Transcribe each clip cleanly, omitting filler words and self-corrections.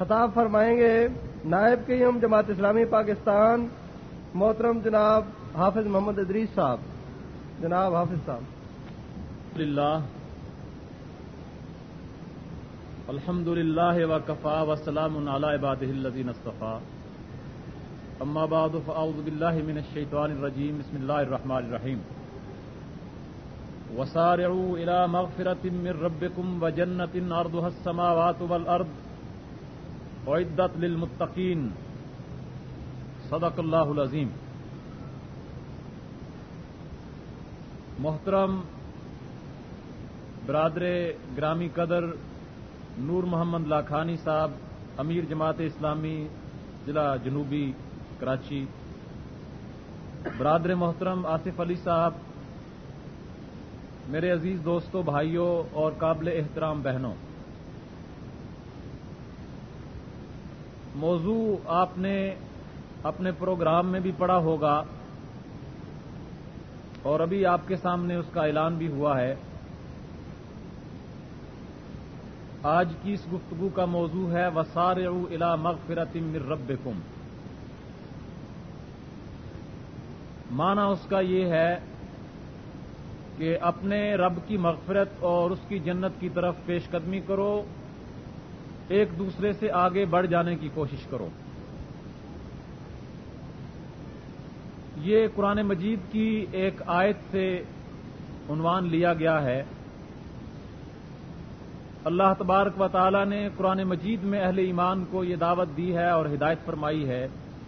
خطاب فرمائیں گے نائب قیم جماعت اسلامی پاکستان محترم جناب حافظ محمد ادریس صاحب. جناب حافظ صاحب. الحمد للہ وکفا وسلام علی عبادہ الذین اصطفیٰ. اما بعد فاعوذ باللہ من الشیطان الرجیم. بسم اللہ الرحمن الرحیم. وسارعوا الی مغفرۃ من ربکم وجنۃ عرضها السماوات والارض اعدت للمتقین. صدق اللہ العظیم. محترم برادر گرامی قدر نور محمد لاکھانی صاحب، امیر جماعت اسلامی ضلع جنوبی کراچی، برادر محترم آصف علی صاحب، میرے عزیز دوستوں، بھائیوں اور قابل احترام بہنوں، موضوع آپ نے اپنے پروگرام میں بھی پڑھا ہوگا اور ابھی آپ کے سامنے اس کا اعلان بھی ہوا ہے. آج کی اس گفتگو کا موضوع ہے وسارعوا الی مغفرۃ من ربکم. معنی اس کا یہ ہے کہ اپنے رب کی مغفرت اور اس کی جنت کی طرف پیش قدمی کرو، ایک دوسرے سے آگے بڑھ جانے کی کوشش کرو. یہ قرآن مجید کی ایک آیت سے عنوان لیا گیا ہے. اللہ تبارک و تعالی نے قرآن مجید میں اہل ایمان کو یہ دعوت دی ہے اور ہدایت فرمائی ہے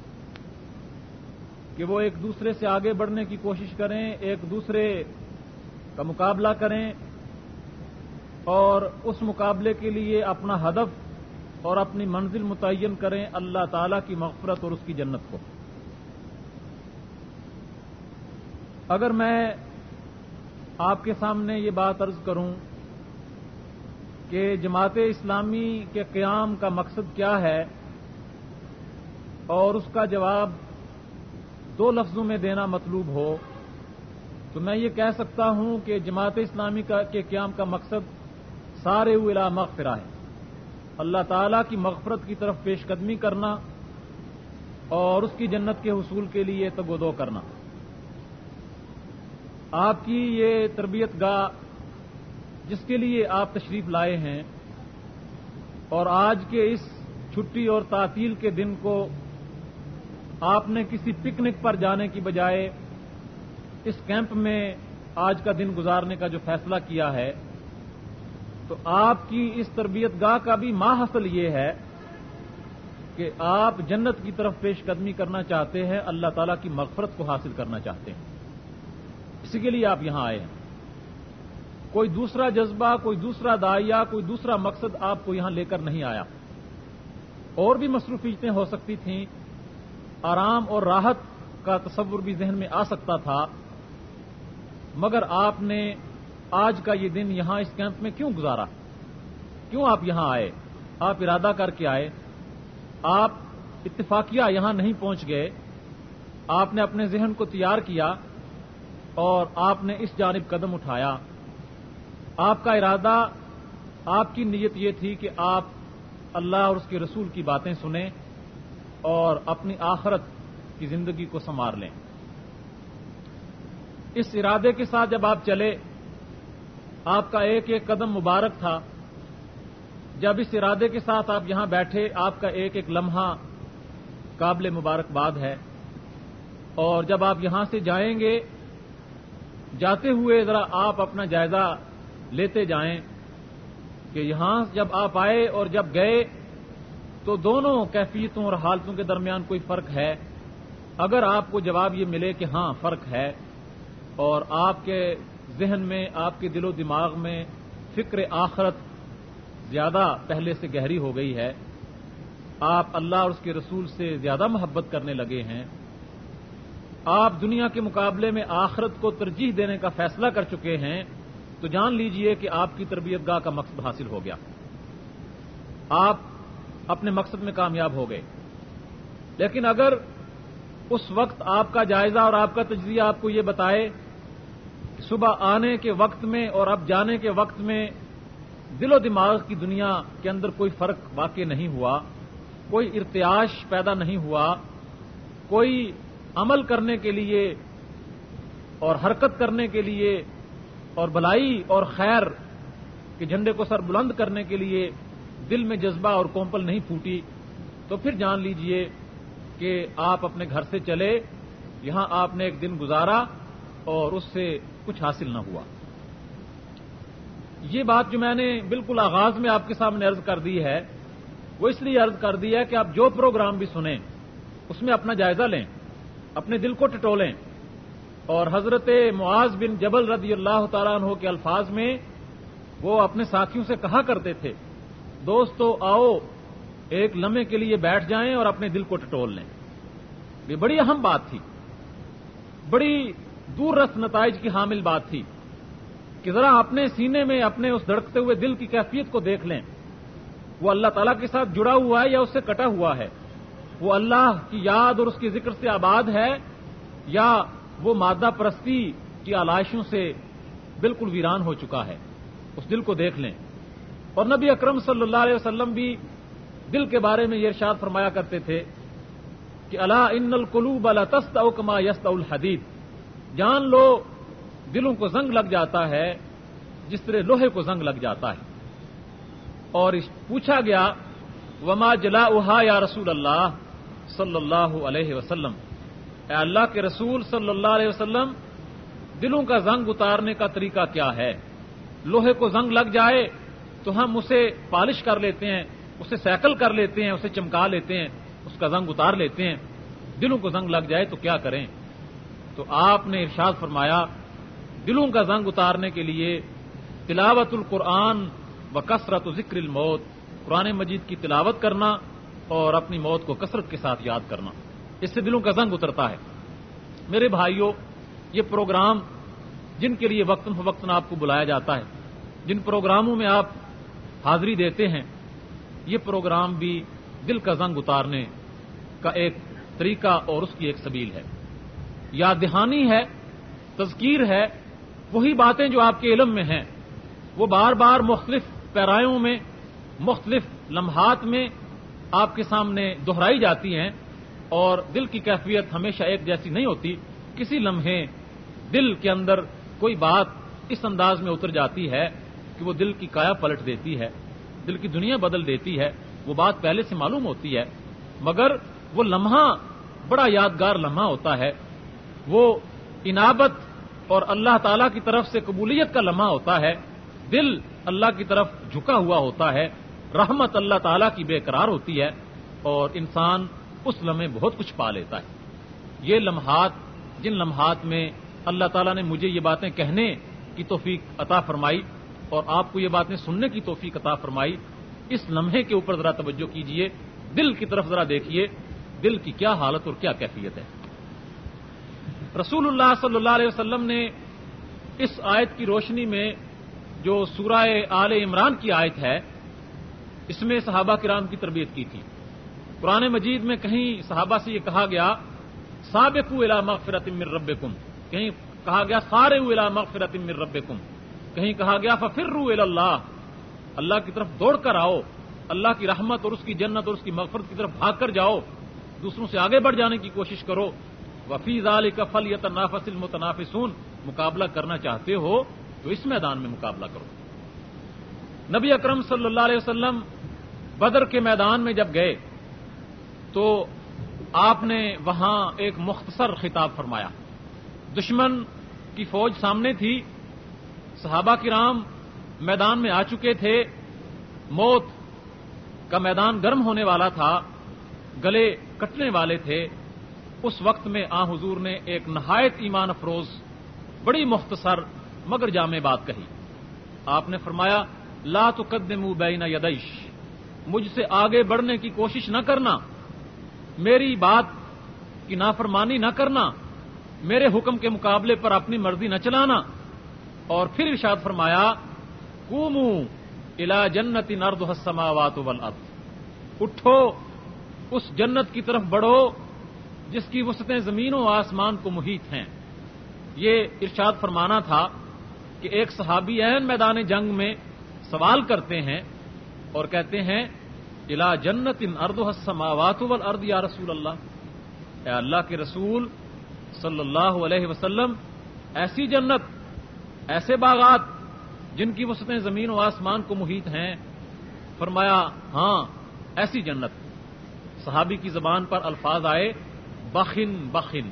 کہ وہ ایک دوسرے سے آگے بڑھنے کی کوشش کریں، ایک دوسرے کا مقابلہ کریں اور اس مقابلے کے لیے اپنا ہدف اور اپنی منزل متعین کریں اللہ تعالی کی مغفرت اور اس کی جنت کو. اگر میں آپ کے سامنے یہ بات عرض کروں کہ جماعت اسلامی کے قیام کا مقصد کیا ہے اور اس کا جواب دو لفظوں میں دینا مطلوب ہو تو میں یہ کہہ سکتا ہوں کہ جماعت اسلامی کے قیام کا مقصد سارعوا الی مغفرہ ہے. اللہ تعالی کی مغفرت کی طرف پیش قدمی کرنا اور اس کی جنت کے حصول کے لیے تگ و دو کرنا. آپ کی یہ تربیت گاہ جس کے لیے آپ تشریف لائے ہیں اور آج کے اس چھٹی اور تعطیل کے دن کو آپ نے کسی پکنک پر جانے کی بجائے اس کیمپ میں آج کا دن گزارنے کا جو فیصلہ کیا ہے، تو آپ کی اس تربیت گاہ کا بھی ماحصل یہ ہے کہ آپ جنت کی طرف پیش قدمی کرنا چاہتے ہیں، اللہ تعالیٰ کی مغفرت کو حاصل کرنا چاہتے ہیں. اسی کے لیے آپ یہاں آئے ہیں. کوئی دوسرا جذبہ، کوئی دوسرا داعیہ، کوئی دوسرا مقصد آپ کو یہاں لے کر نہیں آیا. اور بھی مصروفیتیں ہو سکتی تھیں، آرام اور راحت کا تصور بھی ذہن میں آ سکتا تھا، مگر آپ نے آج کا یہ دن یہاں اس کیمپ میں کیوں گزارا؟ کیوں آپ یہاں آئے؟ آپ ارادہ کر کے آئے، آپ اتفاقیہ یہاں نہیں پہنچ گئے. آپ نے اپنے ذہن کو تیار کیا اور آپ نے اس جانب قدم اٹھایا. آپ کا ارادہ، آپ کی نیت یہ تھی کہ آپ اللہ اور اس کے رسول کی باتیں سنیں اور اپنی آخرت کی زندگی کو سنوار لیں. اس ارادے کے ساتھ جب آپ چلے، آپ کا ایک ایک قدم مبارک تھا. جب اس ارادے کے ساتھ آپ یہاں بیٹھے، آپ کا ایک ایک لمحہ قابل مبارکباد ہے. اور جب آپ یہاں سے جائیں گے، جاتے ہوئے ذرا آپ اپنا جائزہ لیتے جائیں کہ یہاں جب آپ آئے اور جب گئے تو دونوں کیفیتوں اور حالتوں کے درمیان کوئی فرق ہے. اگر آپ کو جواب یہ ملے کہ ہاں فرق ہے اور آپ کے ذہن میں، آپ کے دل و دماغ میں فکر آخرت زیادہ پہلے سے گہری ہو گئی ہے، آپ اللہ اور اس کے رسول سے زیادہ محبت کرنے لگے ہیں، آپ دنیا کے مقابلے میں آخرت کو ترجیح دینے کا فیصلہ کر چکے ہیں، تو جان لیجئے کہ آپ کی تربیت گاہ کا مقصد حاصل ہو گیا. آپ اپنے مقصد میں کامیاب ہو گئے. لیکن اگر اس وقت آپ کا جائزہ اور آپ کا تجزیہ آپ کو یہ بتائے کہ صبح آنے کے وقت میں اور اب جانے کے وقت میں دل و دماغ کی دنیا کے اندر کوئی فرق واقع نہیں ہوا، کوئی ارتعاش پیدا نہیں ہوا، کوئی عمل کرنے کے لیے اور حرکت کرنے کے لیے اور بھلائی اور خیر کے جھنڈے کو سر بلند کرنے کے لیے دل میں جذبہ اور کومپل نہیں پھوٹی، تو پھر جان لیجئے کہ آپ اپنے گھر سے چلے، یہاں آپ نے ایک دن گزارا اور اس سے کچھ حاصل نہ ہوا۔ یہ بات جو میں نے بالکل آغاز میں آپ کے سامنے عرض کر دی ہے، وہ اس لیے عرض کر دی ہے کہ آپ جو پروگرام بھی سنیں اس میں اپنا جائزہ لیں، اپنے دل کو ٹٹولیں، اور حضرت معاذ بن جبل رضی اللہ تعالیٰ عنہ کے الفاظ میں وہ اپنے ساتھیوں سے کہا کرتے تھے، دوستو آؤ ایک لمحے کے لیے بیٹھ جائیں اور اپنے دل کو ٹٹول لیں۔ یہ بڑی اہم بات تھی، بڑی دور رس نتائج کی حامل بات تھی کہ ذرا اپنے سینے میں اپنے اس دھڑکتے ہوئے دل کی کیفیت کو دیکھ لیں، وہ اللہ تعالیٰ کے ساتھ جڑا ہوا ہے یا اس سے کٹا ہوا ہے، وہ اللہ کی یاد اور اس کے ذکر سے آباد ہے یا وہ مادہ پرستی کی آلائشوں سے بالکل ویران ہو چکا ہے۔ اس دل کو دیکھ لیں۔ اور نبی اکرم صلی اللہ علیہ وسلم بھی دل کے بارے میں یہ ارشاد فرمایا کرتے تھے کہ الا ان القلوب لتسطع كما يسطع الحديد، جان لو دلوں کو زنگ لگ جاتا ہے جس طرح لوہے کو زنگ لگ جاتا ہے۔ اور پوچھا گیا وما جلاؤها یا رسول اللہ صلی اللہ علیہ وسلم، اے اللہ کے رسول صلی اللہ علیہ وسلم، دلوں کا زنگ اتارنے کا طریقہ کیا ہے؟ لوہے کو زنگ لگ جائے تو ہم اسے پالش کر لیتے ہیں، اسے سیکل کر لیتے ہیں، اسے چمکا لیتے ہیں، اس کا زنگ اتار لیتے ہیں۔ دلوں کو زنگ لگ جائے تو کیا کریں؟ تو آپ نے ارشاد فرمایا دلوں کا زنگ اتارنے کے لیے تلاوت القرآن و کثرت ذکر الموت، قرآن مجید کی تلاوت کرنا اور اپنی موت کو کثرت کے ساتھ یاد کرنا، اس سے دلوں کا زنگ اترتا ہے۔ میرے بھائیوں، یہ پروگرام جن کے لیے وقتاً فوقتاً آپ کو بلایا جاتا ہے، جن پروگراموں میں آپ حاضری دیتے ہیں، یہ پروگرام بھی دل کا زنگ اتارنے کا ایک طریقہ اور اس کی ایک سبیل ہے۔ یاد دہانی ہے، تذکیر ہے، وہی باتیں جو آپ کے علم میں ہیں وہ بار بار مختلف پیرایوں میں، مختلف لمحات میں آپ کے سامنے دہرائی جاتی ہیں، اور دل کی کیفیت ہمیشہ ایک جیسی نہیں ہوتی۔ کسی لمحے دل کے اندر کوئی بات اس انداز میں اتر جاتی ہے کہ وہ دل کی کایا پلٹ دیتی ہے، دل کی دنیا بدل دیتی ہے۔ وہ بات پہلے سے معلوم ہوتی ہے مگر وہ لمحہ بڑا یادگار لمحہ ہوتا ہے، وہ انابت اور اللہ تعالیٰ کی طرف سے قبولیت کا لمحہ ہوتا ہے، دل اللہ کی طرف جھکا ہوا ہوتا ہے، رحمت اللہ تعالیٰ کی بے قرار ہوتی ہے اور انسان اس لمحے بہت کچھ پا لیتا ہے۔ یہ لمحات، جن لمحات میں اللہ تعالیٰ نے مجھے یہ باتیں کہنے کی توفیق عطا فرمائی اور آپ کو یہ باتیں سننے کی توفیق عطا فرمائی، اس لمحے کے اوپر ذرا توجہ کیجئے، دل کی طرف ذرا دیکھیے، دل کی کیا حالت اور کیا کیفیت ہے۔ رسول اللہ صلی اللہ علیہ وسلم نے اس آیت کی روشنی میں جو سورہ آل عمران کی آیت ہے، اس میں صحابہ کرام کی تربیت کی تھی۔ قرآن مجید میں کہیں صحابہ سے یہ کہا گیا سابقوا الی مغفرۃ من ربکم، کہیں کہا گیا سارعوا الی مغفرۃ من ربکم، کہیں کہا گیا ففروا الی اللہ، اللہ کی طرف دوڑ کر آؤ، اللہ کی رحمت اور اس کی جنت اور اس کی مغفرت کی طرف بھاگ کر جاؤ، دوسروں سے آگے بڑھ جانے کی کوشش کرو۔ وفی ذلک فلیتنافس المتنافسون، مقابلہ کرنا چاہتے ہو تو اس میدان میں مقابلہ کرو۔ نبی اکرم صلی اللہ علیہ وسلم بدر کے میدان میں جب گئے تو آپ نے وہاں ایک مختصر خطاب فرمایا۔ دشمن کی فوج سامنے تھی، صحابہ کرام میدان میں آ چکے تھے، موت کا میدان گرم ہونے والا تھا، گلے کٹنے والے تھے۔ اس وقت میں آن حضور نے ایک نہایت ایمان افروز بڑی مختصر مگر جامع بات کہی۔ آپ نے فرمایا لا تقدموا بین یدیش، مجھ سے آگے بڑھنے کی کوشش نہ کرنا، میری بات کی نافرمانی نہ کرنا، میرے حکم کے مقابلے پر اپنی مرضی نہ چلانا۔ اور پھر ارشاد فرمایا قوموا الی جنۃ عرضها السماوات والارض، اٹھو اس جنت کی طرف بڑھو جس کی وسعتیں زمین و آسمان کو محیط ہیں۔ یہ ارشاد فرمانا تھا کہ ایک صحابی عین میدان جنگ میں سوال کرتے ہیں اور کہتے ہیں الا جنت ارضها السماوات والارض یا رسول اللہ، اے اللہ کے رسول صلی اللہ علیہ وسلم، ایسی جنت، ایسے باغات جن کی وسعتیں زمین و آسمان کو محیط ہیں؟ فرمایا ہاں ایسی جنت۔ صحابی کی زبان پر الفاظ آئے بخن بخن،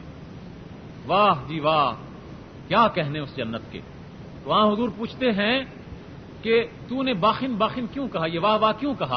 واہ جی واہ، کیا کہنے اس جنت کے۔ وہاں حضور پوچھتے ہیں کہ تو نے باخن باخن کیوں کہا، یہ واہ واہ کیوں کہا؟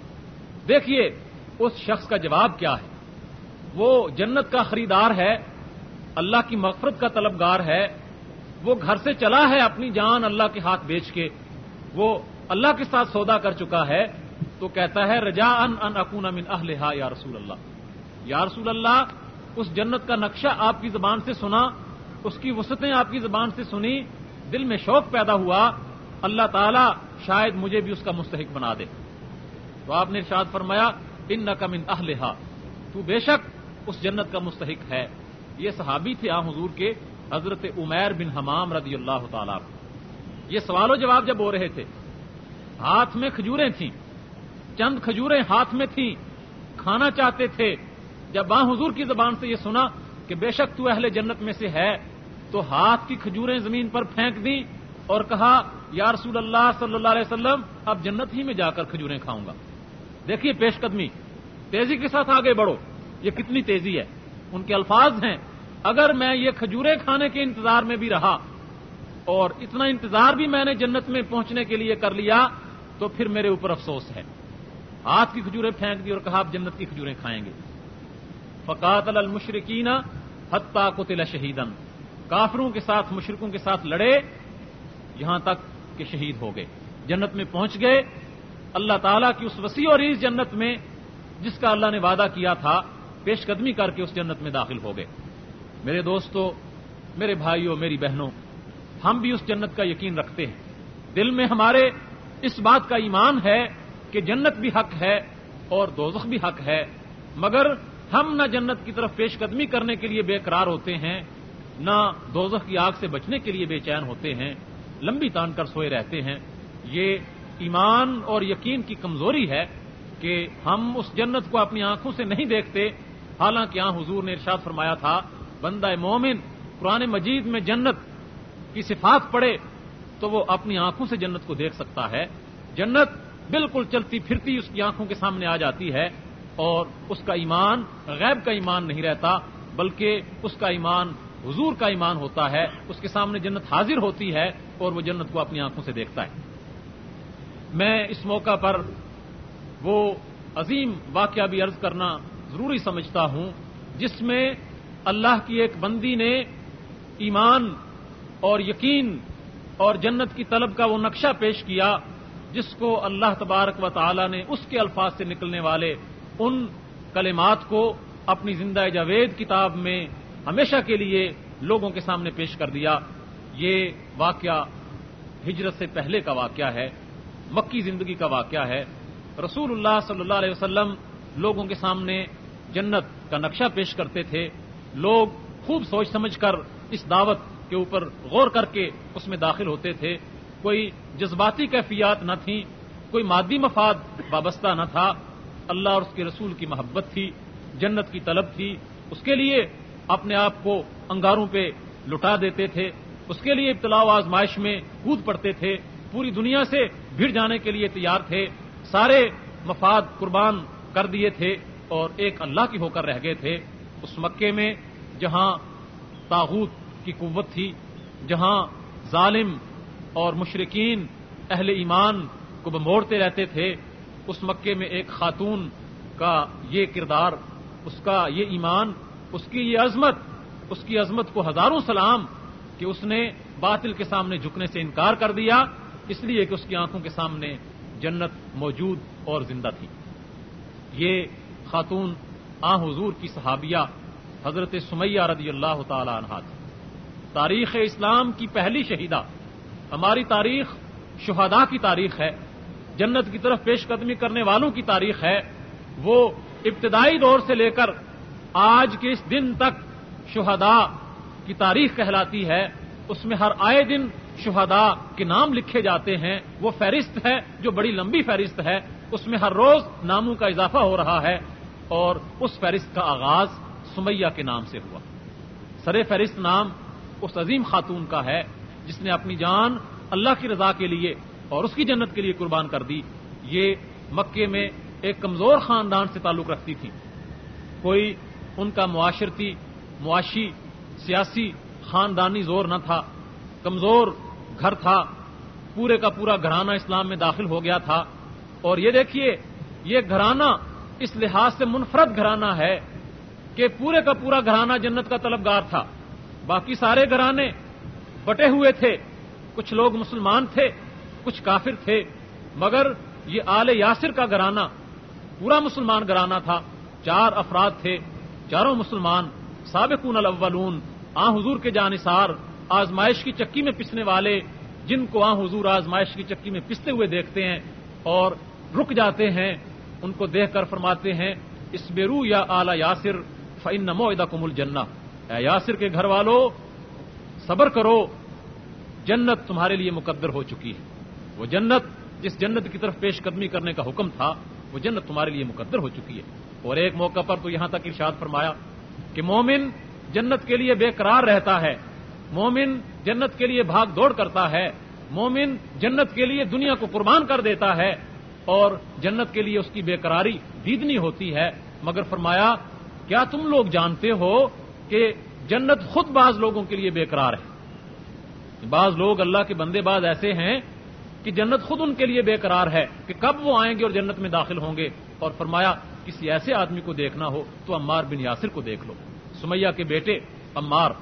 دیکھیے اس شخص کا جواب کیا ہے۔ وہ جنت کا خریدار ہے، اللہ کی مغفرت کا طلبگار ہے، وہ گھر سے چلا ہے اپنی جان اللہ کے ہاتھ بیچ کے، وہ اللہ کے ساتھ سودا کر چکا ہے، تو کہتا ہے رجاء ان اکون من اہلھا یا رسول اللہ، یا رسول اللہ اس جنت کا نقشہ آپ کی زبان سے سنا، اس کی وسعتیں آپ کی زبان سے سنی، دل میں شوق پیدا ہوا، اللہ تعالی شاید مجھے بھی اس کا مستحق بنا دے۔ تو آپ نے ارشاد فرمایا انک من اہلھا، تو بے شک اس جنت کا مستحق ہے۔ یہ صحابی تھے حضور کے حضرت عمیر بن حمام رضی اللہ تعالیٰ۔ یہ سوال و جواب جب ہو رہے تھے، ہاتھ میں کھجوریں تھیں، چند کھجوریں ہاتھ میں تھیں، کھانا چاہتے تھے۔ جب حضور کی زبان سے یہ سنا کہ بے شک تو اہل جنت میں سے ہے، تو ہاتھ کی کھجوریں زمین پر پھینک دی اور کہا یا رسول اللہ صلی اللہ علیہ وسلم اب جنت ہی میں جا کر کھجوریں کھاؤں گا۔ دیکھیے پیش قدمی، تیزی کے ساتھ آگے بڑھو، یہ کتنی تیزی ہے۔ ان کے الفاظ ہیں اگر میں یہ کھجوریں کھانے کے انتظار میں بھی رہا اور اتنا انتظار بھی میں نے جنت میں پہنچنے کے لیے کر لیا تو پھر میرے اوپر افسوس ہے۔ ہاتھ کی کھجوریں پھینک دی اور کہا آپ جنت کی کھجوریں کھائیں گے۔ فقاتل المشرکین حتی قتل شہیدا، کافروں کے ساتھ مشرکوں کے ساتھ لڑے یہاں تک کہ شہید ہو گئے، جنت میں پہنچ گئے۔ اللہ تعالیٰ کی اس وسیع اور عریض جنت میں جس کا اللہ نے وعدہ کیا تھا، پیش قدمی کر کے اس جنت میں داخل ہو گئے۔ میرے دوستو، میرے بھائیوں، میری بہنوں، ہم بھی اس جنت کا یقین رکھتے ہیں، دل میں ہمارے اس بات کا ایمان ہے کہ جنت بھی حق ہے اور دوزخ بھی حق ہے، مگر ہم نہ جنت کی طرف پیش قدمی کرنے کے لیے بے قرار ہوتے ہیں، نہ دوزخ کی آگ سے بچنے کے لیے بے چین ہوتے ہیں، لمبی تان کر سوئے رہتے ہیں۔ یہ ایمان اور یقین کی کمزوری ہے کہ ہم اس جنت کو اپنی آنکھوں سے نہیں دیکھتے، حالانکہ حضور نے ارشاد فرمایا تھا بندہ مومن قرآن مجید میں جنت کی صفات پڑھے تو وہ اپنی آنکھوں سے جنت کو دیکھ سکتا ہے۔ جنت بالکل چلتی پھرتی اس کی آنکھوں کے سامنے آ جاتی ہے، اور اس کا ایمان غیب کا ایمان نہیں رہتا، بلکہ اس کا ایمان حضور کا ایمان ہوتا ہے۔ اس کے سامنے جنت حاضر ہوتی ہے اور وہ جنت کو اپنی آنکھوں سے دیکھتا ہے۔ میں اس موقع پر وہ عظیم واقعہ بھی عرض کرنا ضروری سمجھتا ہوں جس میں اللہ کی ایک بندی نے ایمان اور یقین اور جنت کی طلب کا وہ نقشہ پیش کیا جس کو اللہ تبارک و تعالی نے اس کے الفاظ سے نکلنے والے ان کلمات کو اپنی زندہ جاوید کتاب میں ہمیشہ کے لیے لوگوں کے سامنے پیش کر دیا۔ یہ واقعہ ہجرت سے پہلے کا واقعہ ہے، مکی زندگی کا واقعہ ہے۔ رسول اللہ صلی اللہ علیہ وسلم لوگوں کے سامنے جنت کا نقشہ پیش کرتے تھے، لوگ خوب سوچ سمجھ کر اس دعوت کے اوپر غور کر کے اس میں داخل ہوتے تھے۔ کوئی جذباتی کیفیات نہ تھیں، کوئی مادی مفاد وابستہ نہ تھا، اللہ اور اس کے رسول کی محبت تھی، جنت کی طلب تھی، اس کے لیے اپنے آپ کو انگاروں پہ لٹا دیتے تھے، اس کے لیے ابتلاء و آزمائش میں کود پڑتے تھے، پوری دنیا سے بھیڑ جانے کے لیے تیار تھے، سارے مفاد قربان کر دیے تھے اور ایک اللہ کی ہو کر رہ گئے تھے۔ اس مکے میں جہاں طاغوت کی قوت تھی، جہاں ظالم اور مشرکین اہل ایمان کو بموڑتے رہتے تھے، اس مکے میں ایک خاتون کا یہ کردار، اس کا یہ ایمان، اس کی یہ عظمت، اس کی عظمت کو ہزاروں سلام کہ اس نے باطل کے سامنے جھکنے سے انکار کر دیا، اس لیے کہ اس کی آنکھوں کے سامنے جنت موجود اور زندہ تھی۔ یہ خاتون حضور کی صحابیہ حضرت سمیہ رضی اللہ تعالی عنہا تھی، تاریخ اسلام کی پہلی شہیدہ۔ ہماری تاریخ شہداء کی تاریخ ہے، جنت کی طرف پیش قدمی کرنے والوں کی تاریخ ہے۔ وہ ابتدائی دور سے لے کر آج کے اس دن تک شہداء کی تاریخ کہلاتی ہے، اس میں ہر آئے دن شہداء کے نام لکھے جاتے ہیں۔ وہ فہرست ہے جو بڑی لمبی فہرست ہے، اس میں ہر روز ناموں کا اضافہ ہو رہا ہے، اور اس فہرست کا آغاز سمیہ کے نام سے ہوا۔ سر فہرست نام اس عظیم خاتون کا ہے جس نے اپنی جان اللہ کی رضا کے لیے اور اس کی جنت کے لیے قربان کر دی۔ یہ مکے میں ایک کمزور خاندان سے تعلق رکھتی تھی، کوئی ان کا معاشرتی، معاشی، سیاسی، خاندانی زور نہ تھا، کمزور گھر تھا، پورے کا پورا گھرانہ اسلام میں داخل ہو گیا تھا۔ اور یہ دیکھیے، یہ گھرانہ اس لحاظ سے منفرد گھرانہ ہے کہ پورے کا پورا گھرانہ جنت کا طلبگار تھا، باقی سارے گھرانے بٹے ہوئے تھے، کچھ لوگ مسلمان تھے، کچھ کافر تھے، مگر یہ آل یاسر کا گھرانہ پورا مسلمان گھرانہ تھا۔ 4 افراد تھے، چاروں مسلمان، سابقون الاولون، حضور کے جانثار، آزمائش کی چکی میں پسنے والے، جن کو حضور آزمائش کی چکی میں پستے ہوئے دیکھتے ہیں اور رک جاتے ہیں، ان کو دیکھ کر فرماتے ہیں اصبروا یا آل یاسر فإن موعدکم الجنہ، اے یاسر کے گھر والو صبر کرو، جنت تمہارے لیے مقدر ہو چکی ہے۔ وہ جنت جس جنت کی طرف پیش قدمی کرنے کا حکم تھا، وہ جنت تمہارے لیے مقدر ہو چکی ہے۔ اور ایک موقع پر تو یہاں تک ارشاد فرمایا کہ مومن جنت کے لیے بے قرار رہتا ہے، مومن جنت کے لیے بھاگ دوڑ کرتا ہے، مومن جنت کے لیے دنیا کو قربان کر دیتا ہے، اور جنت کے لیے اس کی بے قراری دیدنی ہوتی ہے۔ مگر فرمایا کیا تم لوگ جانتے ہو کہ جنت خود بعض لوگوں کے لیے بے قرار ہے؟ بعض لوگ اللہ کے بندے باز ایسے ہیں کہ جنت خود ان کے لیے بے قرار ہے کہ کب وہ آئیں گے اور جنت میں داخل ہوں گے۔ اور فرمایا کسی ایسے آدمی کو دیکھنا ہو تو عمار بن یاسر کو دیکھ لو، سمیہ کے بیٹے عمار،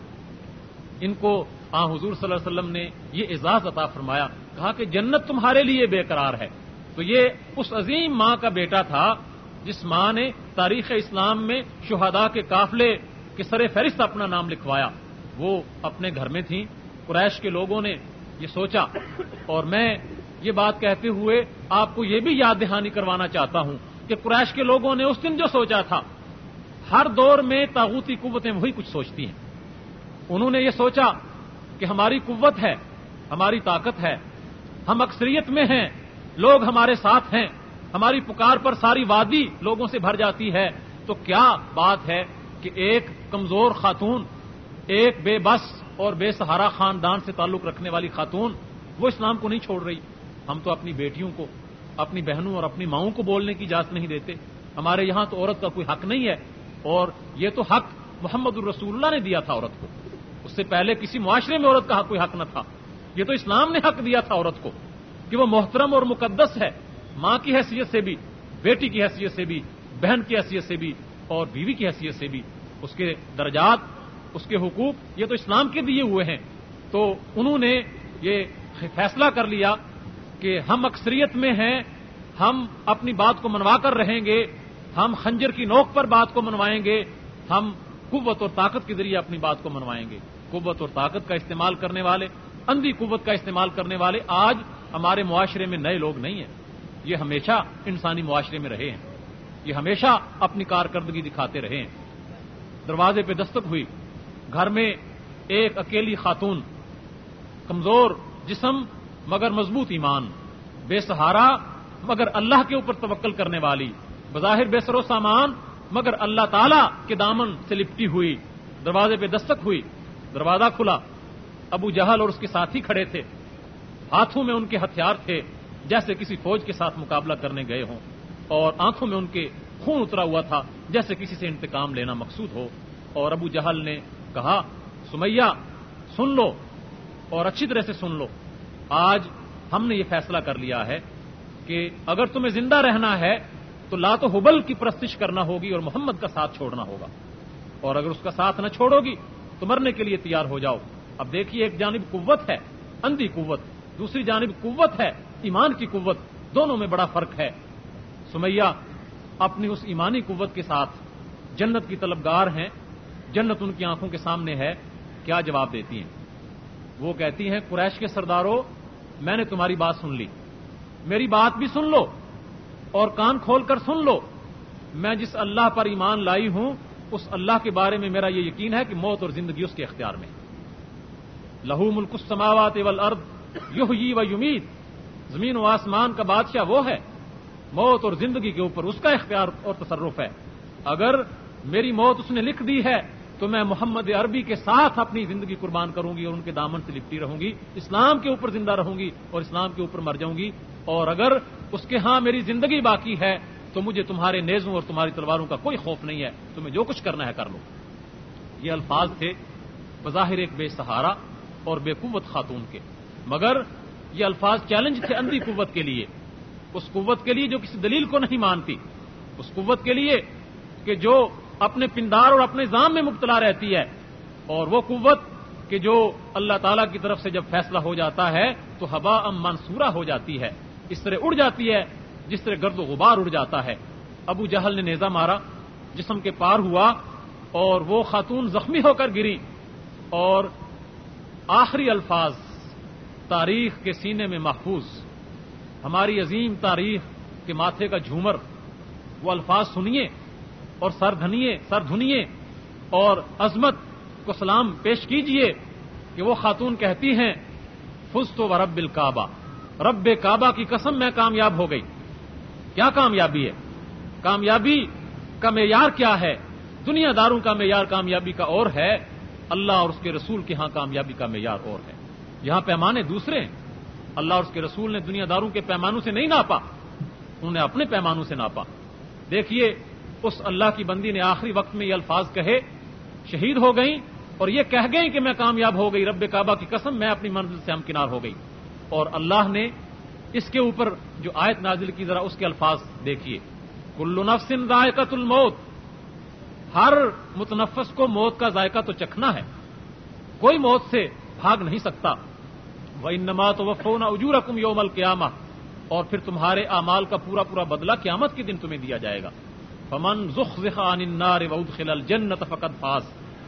ان کو حضور صلی اللہ علیہ وسلم نے یہ اعزاز عطا فرمایا، کہا کہ جنت تمہارے لیے بے قرار ہے۔ تو یہ اس عظیم ماں کا بیٹا تھا جس ماں نے تاریخ اسلام میں شہداء کے قافلے کے سر فہرست اپنا نام لکھوایا۔ وہ اپنے گھر میں تھیں، قریش کے لوگوں نے یہ سوچا، اور میں یہ بات کہتے ہوئے آپ کو یہ بھی یاد دہانی کروانا چاہتا ہوں کہ قریش کے لوگوں نے اس دن جو سوچا تھا، ہر دور میں طاغوتی قوتیں وہی کچھ سوچتی ہیں۔ انہوں نے یہ سوچا کہ ہماری قوت ہے، ہماری طاقت ہے، ہم اکثریت میں ہیں، لوگ ہمارے ساتھ ہیں، ہماری پکار پر ساری وادی لوگوں سے بھر جاتی ہے، تو کیا بات ہے کہ ایک کمزور خاتون، ایک بے بس اور بے سہارا خاندان سے تعلق رکھنے والی خاتون، وہ اسلام کو نہیں چھوڑ رہی۔ ہم تو اپنی بیٹیوں کو، اپنی بہنوں اور اپنی ماؤں کو بولنے کی اجازت نہیں دیتے، ہمارے یہاں تو عورت کا کوئی حق نہیں ہے، اور یہ تو حق محمد الرسول اللہ نے دیا تھا عورت کو، اس سے پہلے کسی معاشرے میں عورت کا کوئی حق نہ تھا۔ یہ تو اسلام نے حق دیا تھا عورت کو کہ وہ محترم اور مقدس ہے، ماں کی حیثیت سے بھی، بیٹی کی حیثیت سے بھی، بہن کی حیثیت سے بھی، اور بیوی کی حیثیت سے بھی، اس کے درجات، اس کے حقوق یہ تو اسلام کے دیے ہوئے ہیں۔ تو انہوں نے یہ فیصلہ کر لیا کہ ہم اکثریت میں ہیں، ہم اپنی بات کو منوا کر رہیں گے، ہم خنجر کی نوک پر بات کو منوائیں گے، ہم قوت اور طاقت کے ذریعے اپنی بات کو منوائیں گے۔ قوت اور طاقت کا استعمال کرنے والے، اندھی قوت کا استعمال کرنے والے آج ہمارے معاشرے میں نئے لوگ نہیں ہیں، یہ ہمیشہ انسانی معاشرے میں رہے ہیں، یہ ہمیشہ اپنی کارکردگی دکھاتے رہے ہیں۔ دروازے پہ دستک ہوئی، گھر میں ایک اکیلی خاتون، کمزور جسم مگر مضبوط ایمان، بے سہارا مگر اللہ کے اوپر توکل کرنے والی، بظاہر بے سر و سامان مگر اللہ تعالی کے دامن سے لپٹی ہوئی، دروازے پہ دستک ہوئی، دروازہ کھلا، ابو جہل اور اس کے ساتھی کھڑے تھے، ہاتھوں میں ان کے ہتھیار تھے جیسے کسی فوج کے ساتھ مقابلہ کرنے گئے ہوں، اور آنکھوں میں ان کے خون اترا ہوا تھا جیسے کسی سے انتقام لینا مقصود ہو۔ اور ابو جہل نے کہا سمیہ سن لو اور اچھی طرح سے سن لو، آج ہم نے یہ فیصلہ کر لیا ہے کہ اگر تمہیں زندہ رہنا ہے تو لات و حبل کی پرستش کرنا ہوگی اور محمد کا ساتھ چھوڑنا ہوگا، اور اگر اس کا ساتھ نہ چھوڑو گی تو مرنے کے لیے تیار ہو جاؤ۔ اب دیکھیے، ایک جانب قوت ہے، اندھی قوت، دوسری جانب قوت ہے، ایمان کی قوت، دونوں میں بڑا فرق ہے۔ سمیہ اپنی اس ایمانی قوت کے ساتھ جنت کی طلبگار ہیں، جنت ان کی آنکھوں کے سامنے ہے، کیا جواب دیتی ہیں؟ وہ کہتی ہیں قریش کے سرداروں، میں نے تمہاری بات سن لی، میری بات بھی سن لو اور کان کھول کر سن لو، میں جس اللہ پر ایمان لائی ہوں اس اللہ کے بارے میں میرا یہ یقین ہے کہ موت اور زندگی اس کے اختیار میں، لہو ملک السماوات والارض یحیی و یمیت، زمین و آسمان کا بادشاہ وہ ہے، موت اور زندگی کے اوپر اس کا اختیار اور تصرف ہے. اگر میری موت اس نے لکھ دی ہے تو میں محمد عربی کے ساتھ اپنی زندگی قربان کروں گی اور ان کے دامن سے لپٹی رہوں گی, اسلام کے اوپر زندہ رہوں گی اور اسلام کے اوپر مر جاؤں گی. اور اگر اس کے ہاں میری زندگی باقی ہے تو مجھے تمہارے نیزوں اور تمہاری تلواروں کا کوئی خوف نہیں ہے, تمہیں جو کچھ کرنا ہے کر لو. یہ الفاظ تھے بظاہر ایک بے سہارا اور بے قوت خاتون کے, مگر یہ الفاظ چیلنج تھے اندھی قوت کے لیے, اس قوت کے لیے جو کسی دلیل کو نہیں مانتی, اس قوت کے لیے کہ جو اپنے پندار اور اپنے ظام میں مبتلا رہتی ہے, اور وہ قوت کہ جو اللہ تعالیٰ کی طرف سے جب فیصلہ ہو جاتا ہے تو ہوا منصورہ ہو جاتی ہے, اس طرح اڑ جاتی ہے جس طرح گرد و غبار اڑ جاتا ہے. ابو جہل نے نیزہ مارا, جسم کے پار ہوا اور وہ خاتون زخمی ہو کر گری, اور آخری الفاظ تاریخ کے سینے میں محفوظ, ہماری عظیم تاریخ کے ماتھے کا جھومر, وہ الفاظ سنیے اور سر دھنیے اور عظمت کو سلام پیش کیجئے کہ وہ خاتون کہتی ہیں فزت ورب الکعبہ, رب کعبہ کی قسم میں کامیاب ہو گئی. کیا کامیابی ہے؟ کامیابی کا معیار کیا ہے؟ دنیا داروں کا معیار کامیابی کا اور ہے, اللہ اور اس کے رسول کے ہاں کامیابی کا معیار اور ہے. یہاں پیمانے دوسرے ہیں. اللہ اور اس کے رسول نے دنیا داروں کے پیمانوں سے نہیں ناپا, انہوں نے اپنے پیمانوں سے ناپا. دیکھیے اس اللہ کی بندی نے آخری وقت میں یہ الفاظ کہے, شہید ہو گئیں اور یہ کہہ گئیں کہ میں کامیاب ہو گئی, رب کعبہ کی قسم میں اپنی منزل سے ہمکنار ہو گئی. اور اللہ نے اس کے اوپر جو آیت نازل کی, ذرا اس کے الفاظ دیکھیے, کل نفس ذائقۃ الموت, ہر متنفس کو موت کا ذائقہ تو چکھنا ہے, کوئی موت سے بھاگ نہیں سکتا. وَإِنَّمَا تُوَفَّوْنَ أُجُورَكُمْ يَوْمَ الْقِيَامَةِ, اور پھر تمہارے اعمال کا پورا پورا بدلہ قیامت کے دن تمہیں دیا جائے گا. فَمَنْ زُحْزِحَ عَنِ النَّارِ وَأُدْخِلَ الْجَنَّةَ فَقَدْ فَازَ,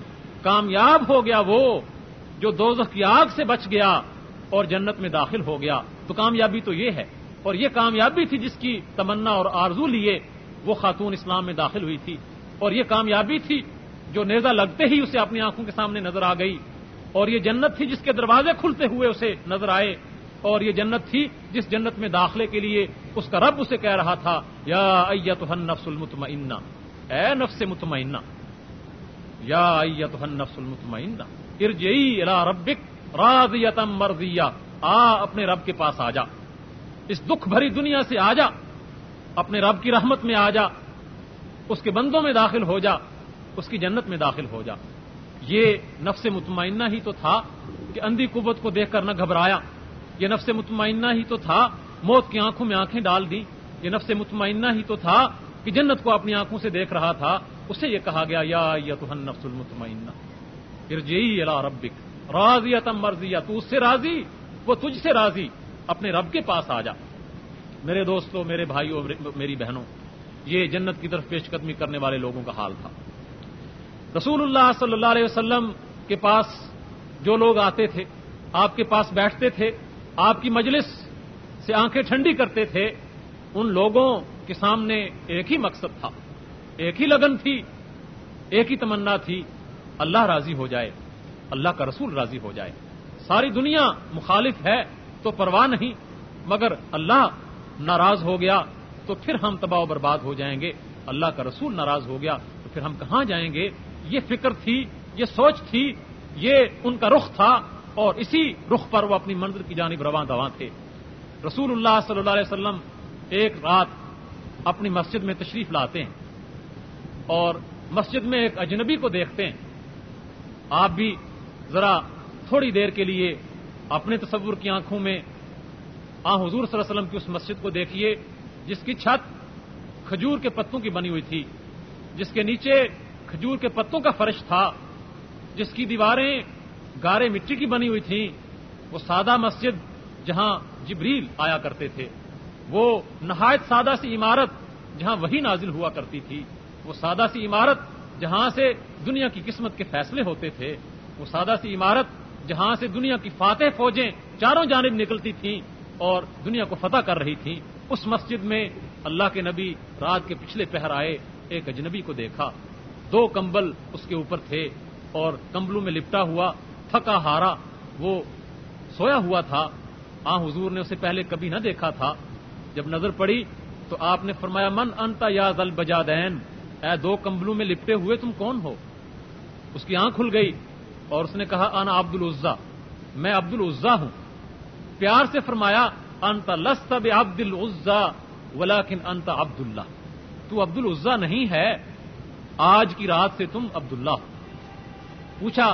کامیاب ہو گیا وہ جو دوزخ کی آگ سے بچ گیا اور جنت میں داخل ہو گیا. تو کامیابی تو یہ ہے, اور یہ کامیابی تھی جس کی تمنا اور آرزو لیے وہ خاتون اسلام میں داخل ہوئی تھی, اور یہ کامیابی تھی جو نیزہ لگتے ہی اسے اپنی آنکھوں کے سامنے نظر آ گئی, اور یہ جنت تھی جس کے دروازے کھلتے ہوئے اسے نظر آئے, اور یہ جنت تھی جس جنت میں داخلے کے لیے اس کا رب اسے کہہ رہا تھا یا ایتھا النفس المطمئنہ, اے نفس مطمئنہ, یا ایتھا النفس المطمئنہ ارجعی الی ربک راضیۃ مرضیہ, اپنے رب کے پاس آ جا, اس دکھ بھری دنیا سے آ جا, اپنے رب کی رحمت میں آ جا, اس کے بندوں میں داخل ہو جا, اس کی جنت میں داخل ہو جا. یہ نفس مطمئنہ ہی تو تھا کہ اندھی قوت کو دیکھ کر نہ گھبرایا, یہ نفس مطمئنہ ہی تو تھا موت کی آنکھوں میں آنکھیں ڈال دی, یہ نفس مطمئنہ ہی تو تھا کہ جنت کو اپنی آنکھوں سے دیکھ رہا تھا, اسے یہ کہا گیا یا ایتھا النفس المطمئنہ ارجعی الی ربک راضیۃ مرضیہ, تو اس سے راضی, وہ تجھ سے راضی, اپنے رب کے پاس آ جا. میرے دوستوں, میرے بھائیوں, میری بہنوں, یہ جنت کی طرف پیش قدمی کرنے والے لوگوں کا حال تھا. رسول اللہ صلی اللہ علیہ وسلم کے پاس جو لوگ آتے تھے, آپ کے پاس بیٹھتے تھے, آپ کی مجلس سے آنکھیں ٹھنڈی کرتے تھے, ان لوگوں کے سامنے ایک ہی مقصد تھا, ایک ہی لگن تھی, ایک ہی تمنا تھی, اللہ راضی ہو جائے, اللہ کا رسول راضی ہو جائے. ساری دنیا مخالف ہے تو پرواہ نہیں, مگر اللہ ناراض ہو گیا تو پھر ہم تباہ و برباد ہو جائیں گے, اللہ کا رسول ناراض ہو گیا تو پھر ہم کہاں جائیں گے. یہ فکر تھی, یہ سوچ تھی, یہ ان کا رخ تھا, اور اسی رخ پر وہ اپنی منزل کی جانب رواں دواں تھے. رسول اللہ صلی اللہ علیہ وسلم ایک رات اپنی مسجد میں تشریف لاتے ہیں اور مسجد میں ایک اجنبی کو دیکھتے ہیں. آپ بھی ذرا تھوڑی دیر کے لیے اپنے تصور کی آنکھوں میں حضور صلی اللہ علیہ وسلم کی اس مسجد کو دیکھیے جس کی چھت کھجور کے پتوں کی بنی ہوئی تھی, جس کے نیچے کھجور کے پتوں کا فرش تھا, جس کی دیواریں گارے مٹی کی بنی ہوئی تھیں. وہ سادہ مسجد جہاں جبریل آیا کرتے تھے, وہ نہایت سادہ سی عمارت جہاں وحی نازل ہوا کرتی تھی, وہ سادہ سی عمارت جہاں سے دنیا کی قسمت کے فیصلے ہوتے تھے, وہ سادہ سی عمارت جہاں سے دنیا کی فاتح فوجیں چاروں جانب نکلتی تھیں اور دنیا کو فتح کر رہی تھیں. اس مسجد میں اللہ کے نبی رات کے پچھلے پہر آئے, ایک اجنبی کو دیکھا, 2 کمبل اس کے اوپر تھے اور کمبلوں میں لپٹا ہوا, تھکا ہارا وہ سویا ہوا تھا. حضور نے اسے پہلے کبھی نہ دیکھا تھا. جب نظر پڑی تو آپ نے فرمایا من انت یا ذل بجادین، اے دو کمبلوں میں لپٹے ہوئے تم کون ہو؟ اس کی آنکھ کھل گئی اور اس نے کہا انا عبد العزا، میں عبد العزا ہوں۔ پیار سے فرمایا انت لست بعبد العزا ولکن انت عبد اللہ، تو عبد العزا نہیں ہے، آج کی رات سے تم عبد اللہ ہو۔ پوچھا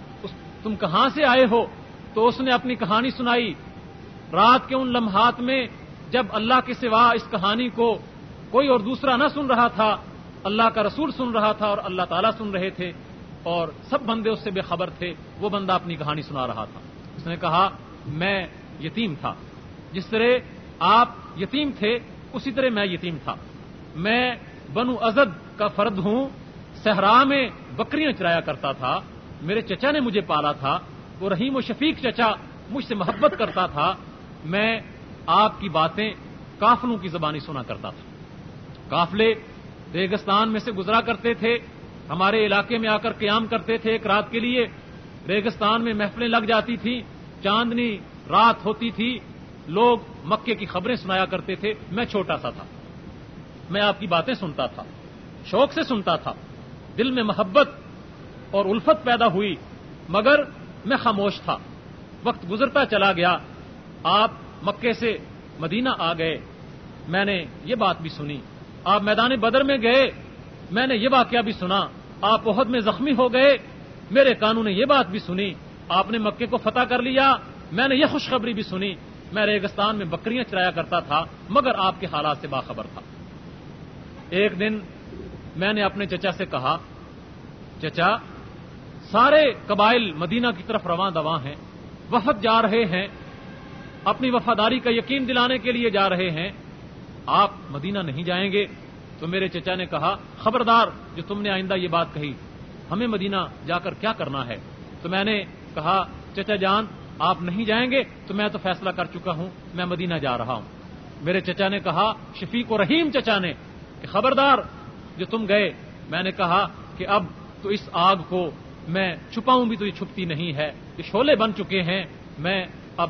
تم کہاں سے آئے ہو؟ تو اس نے اپنی کہانی سنائی، رات کے ان لمحات میں جب اللہ کے سوا اس کہانی کو کوئی اور دوسرا نہ سن رہا تھا، اللہ کا رسول سن رہا تھا اور اللہ تعالیٰ سن رہے تھے اور سب بندے اس سے بے خبر تھے، وہ بندہ اپنی کہانی سنا رہا تھا۔ اس نے کہا میں یتیم تھا، جس طرح آپ یتیم تھے اسی طرح میں یتیم تھا، میں بنو ازد کا فرد ہوں، صحرا میں بکریاں چرایا کرتا تھا، میرے چچا نے مجھے پالا تھا، وہ رحیم و شفیق چچا مجھ سے محبت کرتا تھا، میں آپ کی باتیں قافلوں کی زبانی سنا کرتا تھا۔ قافلے ریگستان میں سے گزرا کرتے تھے، ہمارے علاقے میں آ کر قیام کرتے تھے ایک رات کے لیے، ریگستان میں محفلیں لگ جاتی تھیں، چاندنی رات ہوتی تھی، لوگ مکے کی خبریں سنایا کرتے تھے، میں چھوٹا سا تھا، میں آپ کی باتیں سنتا تھا، شوق سے سنتا تھا، دل میں محبت اور الفت پیدا ہوئی، مگر میں خاموش تھا۔ وقت گزرتا چلا گیا، آپ مکے سے مدینہ آ گئے، میں نے یہ بات بھی سنی، آپ میدان بدر میں گئے، میں نے یہ واقعہ بھی سنا، آپ احد میں زخمی ہو گئے، میرے کانوں نے یہ بات بھی سنی، آپ نے مکے کو فتح کر لیا، میں نے یہ خوشخبری بھی سنی، میں ریگستان میں بکریاں چرایا کرتا تھا مگر آپ کے حالات سے باخبر تھا۔ ایک دن میں نے اپنے چچا سے کہا چچا سارے قبائل مدینہ کی طرف رواں دواں ہیں، وفد جا رہے ہیں، اپنی وفاداری کا یقین دلانے کے لیے جا رہے ہیں، آپ مدینہ نہیں جائیں گے؟ تو میرے چچا نے کہا خبردار جو تم نے آئندہ یہ بات کہی، ہمیں مدینہ جا کر کیا کرنا ہے؟ تو میں نے کہا چچا جان آپ نہیں جائیں گے تو میں تو فیصلہ کر چکا ہوں، میں مدینہ جا رہا ہوں۔ میرے چچا نے کہا، شفیق و رحیم چچا نے، کہ خبردار جو تم گئے۔ میں نے کہا کہ اب تو اس آگ کو میں چھپاؤں بھی تو یہ چھپتی نہیں ہے، یہ شعلے بن چکے ہیں، میں اب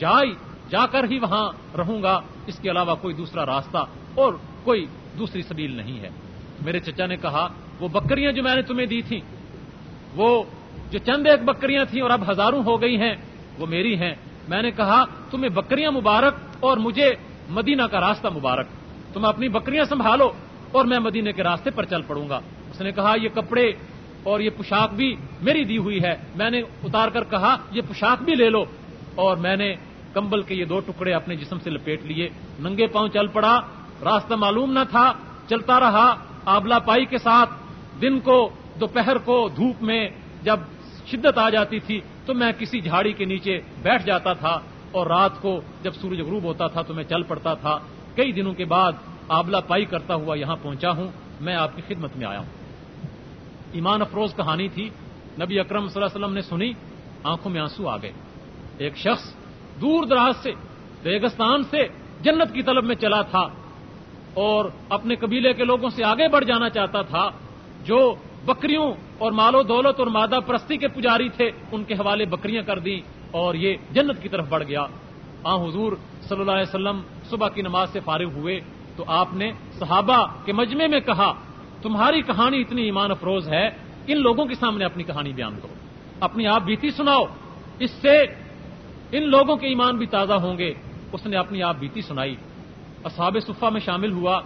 جا کر ہی وہاں رہوں گا، اس کے علاوہ کوئی دوسرا راستہ اور کوئی دوسری سبیل نہیں ہے۔ میرے چچا نے کہا وہ بکریاں جو میں نے تمہیں دی تھیں، وہ جو چند ایک بکریاں تھیں اور اب ہزاروں ہو گئی ہیں، وہ میری ہیں۔ میں نے کہا تمہیں بکریاں مبارک اور مجھے مدینہ کا راستہ مبارک، تم اپنی بکریاں سنبھالو اور میں مدینے کے راستے پر چل پڑوں گا۔ اس نے کہا یہ کپڑے اور یہ پوشاک بھی میری دی ہوئی ہے۔ میں نے اتار کر کہا یہ پوشاک بھی لے لو، اور میں نے کمبل کے یہ 2 ٹکڑے اپنے جسم سے لپیٹ لیے، ننگے پاؤں چل پڑا، راستہ معلوم نہ تھا، چلتا رہا آبلا پائی کے ساتھ۔ دن کو دوپہر کو دھوپ میں جب شدت آ جاتی تھی تو میں کسی جھاڑی کے نیچے بیٹھ جاتا تھا، اور رات کو جب سورج غروب ہوتا تھا تو میں چل پڑتا تھا۔ کئی دنوں کے بعد آبلا پائی کرتا ہوا یہاں پہنچا ہوں، میں آپ کی خدمت میں آیا ہوں۔ ایمان افروز کہانی تھی، نبی اکرم صلی اللہ علیہ وسلم نے سنی، آنکھوں میں آنسو آ گئے۔ ایک شخص دور دراز سے ریگستان سے جنت کی طلب میں چلا تھا اور اپنے قبیلے کے لوگوں سے آگے بڑھ جانا چاہتا تھا، جو بکریوں اور مال و دولت اور مادہ پرستی کے پجاری تھے ان کے حوالے بکریاں کر دیں اور یہ جنت کی طرف بڑھ گیا۔ حضور صلی اللہ علیہ وسلم صبح کی نماز سے فارغ ہوئے تو آپ نے صحابہ کے مجمع میں کہا تمہاری کہانی اتنی ایمان افروز ہے، ان لوگوں کے سامنے اپنی کہانی بیان کرو، اپنی آپ بیتی سناؤ، اس سے ان لوگوں کے ایمان بھی تازہ ہوں گے۔ اس نے اپنی آپ بیتی سنائی، اصحاب صفہ میں شامل ہوا،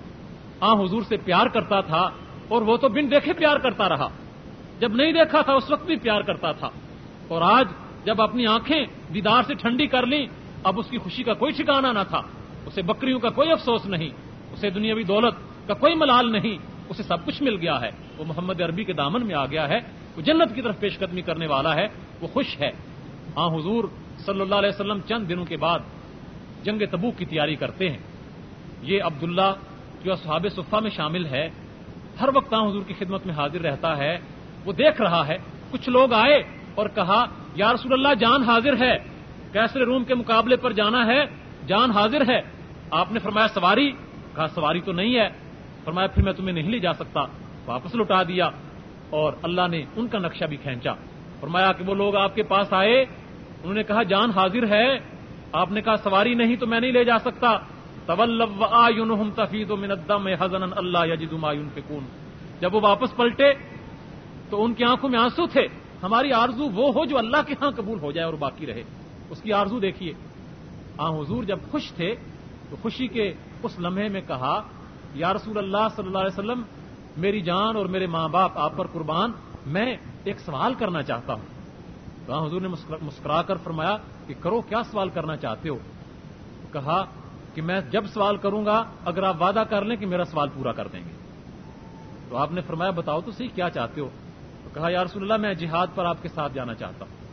حضور سے پیار کرتا تھا اور وہ تو بن دیکھے پیار کرتا رہا، جب نہیں دیکھا تھا اس وقت بھی پیار کرتا تھا، اور آج جب اپنی آنکھیں دیدار سے ٹھنڈی کر لیں اب اس کی خوشی کا کوئی ٹھکانہ نہ تھا، اسے بکریوں کا کوئی افسوس نہیں، اسے دنیاوی دولت کا کوئی ملال نہیں، اسے سب کچھ مل گیا ہے، وہ محمد عربی کے دامن میں آ گیا ہے، وہ جنت کی طرف پیش قدمی کرنے والا ہے، وہ خوش ہے۔ حضور صلی اللہ علیہ وسلم چند دنوں کے بعد جنگ تبوک کی تیاری کرتے ہیں۔ یہ عبداللہ جو اصحاب صفہ میں شامل ہے، ہر وقت حضور کی خدمت میں حاضر رہتا ہے، وہ دیکھ رہا ہے کچھ لوگ آئے اور کہا یا رسول اللہ جان حاضر ہے، کیسر روم کے مقابلے پر جانا ہے، جان حاضر ہے۔ آپ نے فرمایا سواری؟ کہا سواری تو نہیں ہے۔ فرمایا پھر میں تمہیں نہیں لے جا سکتا، واپس لوٹا دیا، اور اللہ نے ان کا نقشہ بھی کھینچا۔ فرمایا کہ وہ لوگ آپ کے پاس آئے، انہوں نے کہا جان حاضر ہے، آپ نے کہا سواری نہیں تو میں نہیں لے جا سکتا۔ تولوا واعینہم تفیض من الدم حزنا الا یجدوا ما ينفقون. جب وہ واپس پلٹے تو ان کی آنکھوں میں آنسو تھے. ہماری آرزو وہ ہو جو اللہ کے ہاں قبول ہو جائے اور باقی رہے. اس کی آرزو دیکھیے. حضور جب خوش تھے تو خوشی کے اس لمحے میں کہا یا رسول اللہ صلی اللہ علیہ وسلم میری جان اور میرے ماں باپ آپ پر قربان, میں ایک سوال کرنا چاہتا ہوں. تو حضور نے مسکرا کر فرمایا کہ کرو, کیا سوال کرنا چاہتے ہو؟ کہا کہ میں جب سوال کروں گا اگر آپ وعدہ کر لیں کہ میرا سوال پورا کر دیں گے. تو آپ نے فرمایا بتاؤ تو صحیح کیا چاہتے ہو؟ تو کہا یا رسول اللہ میں جہاد پر آپ کے ساتھ جانا چاہتا ہوں.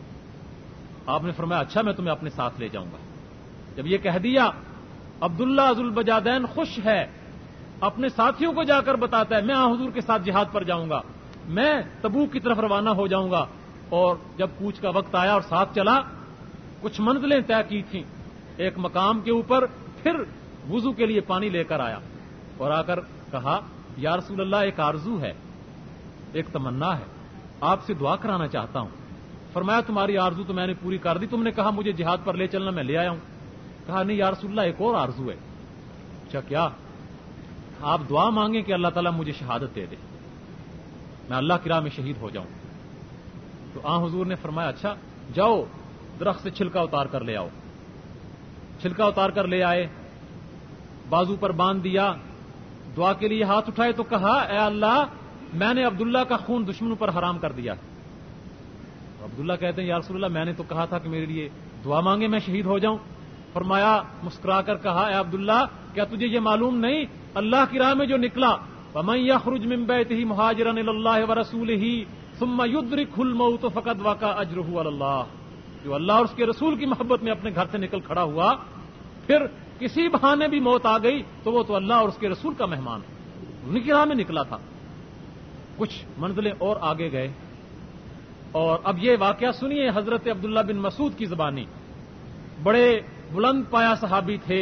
آپ نے فرمایا اچھا میں تمہیں اپنے ساتھ لے جاؤں گا. جب یہ کہہ دیا عبداللہ ذوالبجادین خوش ہے, اپنے ساتھیوں کو جا کر بتاتا ہے میں حضور کے ساتھ جہاد پر جاؤں گا, میں تبوک کی طرف روانہ ہو جاؤں گا. اور جب کوچ کا وقت آیا اور ساتھ چلا, کچھ منزلیں طے کی تھیں, ایک مقام کے اوپر پھر وضو کے لیے پانی لے کر آیا اور آ کر کہا یا رسول اللہ ایک آرزو ہے, ایک تمنا ہے, آپ سے دعا کرانا چاہتا ہوں. فرمایا تمہاری آرزو تو میں نے پوری کر دی, تم نے کہا مجھے جہاد پر لے چلنا, میں لے آیا ہوں. کہا نہیں یا رسول اللہ ایک اور آرزو ہے. اچھا کیا؟ آپ دعا مانگیں کہ اللہ تعالیٰ مجھے شہادت دے دے, میں اللہ کی راہ میں شہید ہو جاؤں. تو حضور نے فرمایا اچھا جاؤ درخت سے چھلکا اتار کر لے آؤ. چھلکا اتار کر لے آئے, بازو پر باندھ دیا, دعا کے لیے ہاتھ اٹھائے تو کہا اے اللہ میں نے عبداللہ کا خون دشمنوں پر حرام کر دیا. عبداللہ کہتے ہیں یا رسول اللہ میں نے تو کہا تھا کہ میرے لیے دعا مانگے میں شہید ہو جاؤں. فرمایا مسکرا کر کہا اے عبداللہ کیا تجھے یہ معلوم نہیں اللہ کی راہ میں جو نکلا وَمَن يَخْرُجْ مِن بَيْتِهِ مُهَاجِرًا إِلَى اللَّهِ وَرَسُولِهِ ثُمَّ يُدْرِكْهُ الْمَوْتُ فَقَدْ وَقَعَ أَجْرُهُ عَلَى اللَّهِ, جو اللہ اور اس کے رسول کی محبت میں اپنے گھر سے نکل کھڑا ہوا پھر کسی بہانے بھی موت آ گئی تو وہ تو اللہ اور اس کے رسول کا مہمان ہے, انہیں کی راہ میں نکلا تھا. کچھ منزلیں اور آگے گئے اور اب یہ واقعہ سنیے حضرت عبداللہ بن مسعود کی زبانی. بڑے بلند پایا صحابی تھے,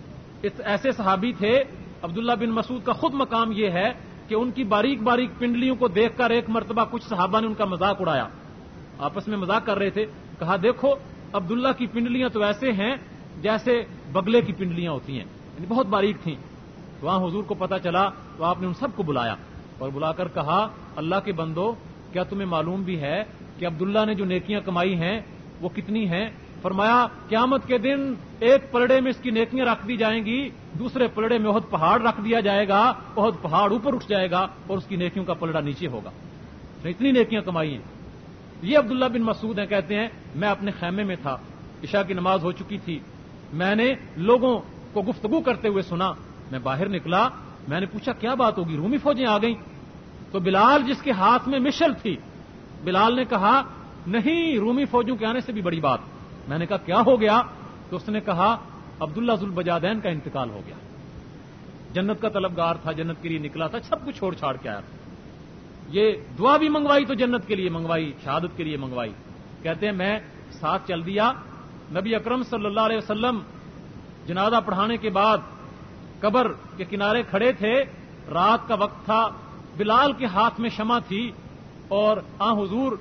ایسے صحابی تھے. عبداللہ بن مسعود کا خود مقام یہ ہے کہ ان کی باریک باریک پنڈلیوں کو دیکھ کر ایک مرتبہ کچھ صحابہ نے ان کا مذاق اڑایا, آپس میں مذاق کر رہے تھے. کہا دیکھو عبداللہ کی پنڈلیاں تو ایسے ہیں جیسے بگلے کی پنڈلیاں ہوتی ہیں, یعنی بہت باریک تھیں. وہاں حضور کو پتا چلا تو آپ نے ان سب کو بلایا اور بلا کر کہا اللہ کے بندو کیا تمہیں معلوم بھی ہے کہ عبداللہ نے جو نیکیاں کمائی ہیں وہ کتنی ہیں؟ فرمایا قیامت کے دن ایک پلڑے میں اس کی نیکیاں رکھ دی جائیں گی, دوسرے پلڑے میں احد پہاڑ رکھ دیا جائے گا, احد پہاڑ اوپر اٹھ جائے گا اور اس کی نیکیوں کا پلڑا نیچے ہوگا. اتنی نیکیاں کمائی ہیں. یہ عبداللہ بن مسعود ہیں, کہتے ہیں میں اپنے خیمے میں تھا, عشاء کی نماز ہو چکی تھی, میں نے لوگوں کو گفتگو کرتے ہوئے سنا, میں باہر نکلا, میں نے پوچھا کیا بات ہوگی, رومی فوجیں آ گئیں؟ تو بلال جس کے ہاتھ میں مشل تھی, بلال نے کہا نہیں رومی فوجوں کے آنے سے بھی بڑی بات. میں نے کہا کیا ہو گیا؟ تو اس نے کہا عبداللہ ذوالبجادین کا انتقال ہو گیا. جنت کا طلبگار تھا, جنت کے لیے نکلا تھا, سب کچھ چھوڑ چھاڑ کے آیا. یہ دعا بھی منگوائی تو جنت کے لیے منگوائی, شہادت کے لیے منگوائی. کہتے ہیں میں ساتھ چل دیا. نبی اکرم صلی اللہ علیہ وسلم جنازہ پڑھانے کے بعد قبر کے کنارے کھڑے تھے, رات کا وقت تھا, بلال کے ہاتھ میں شمع تھی اور حضور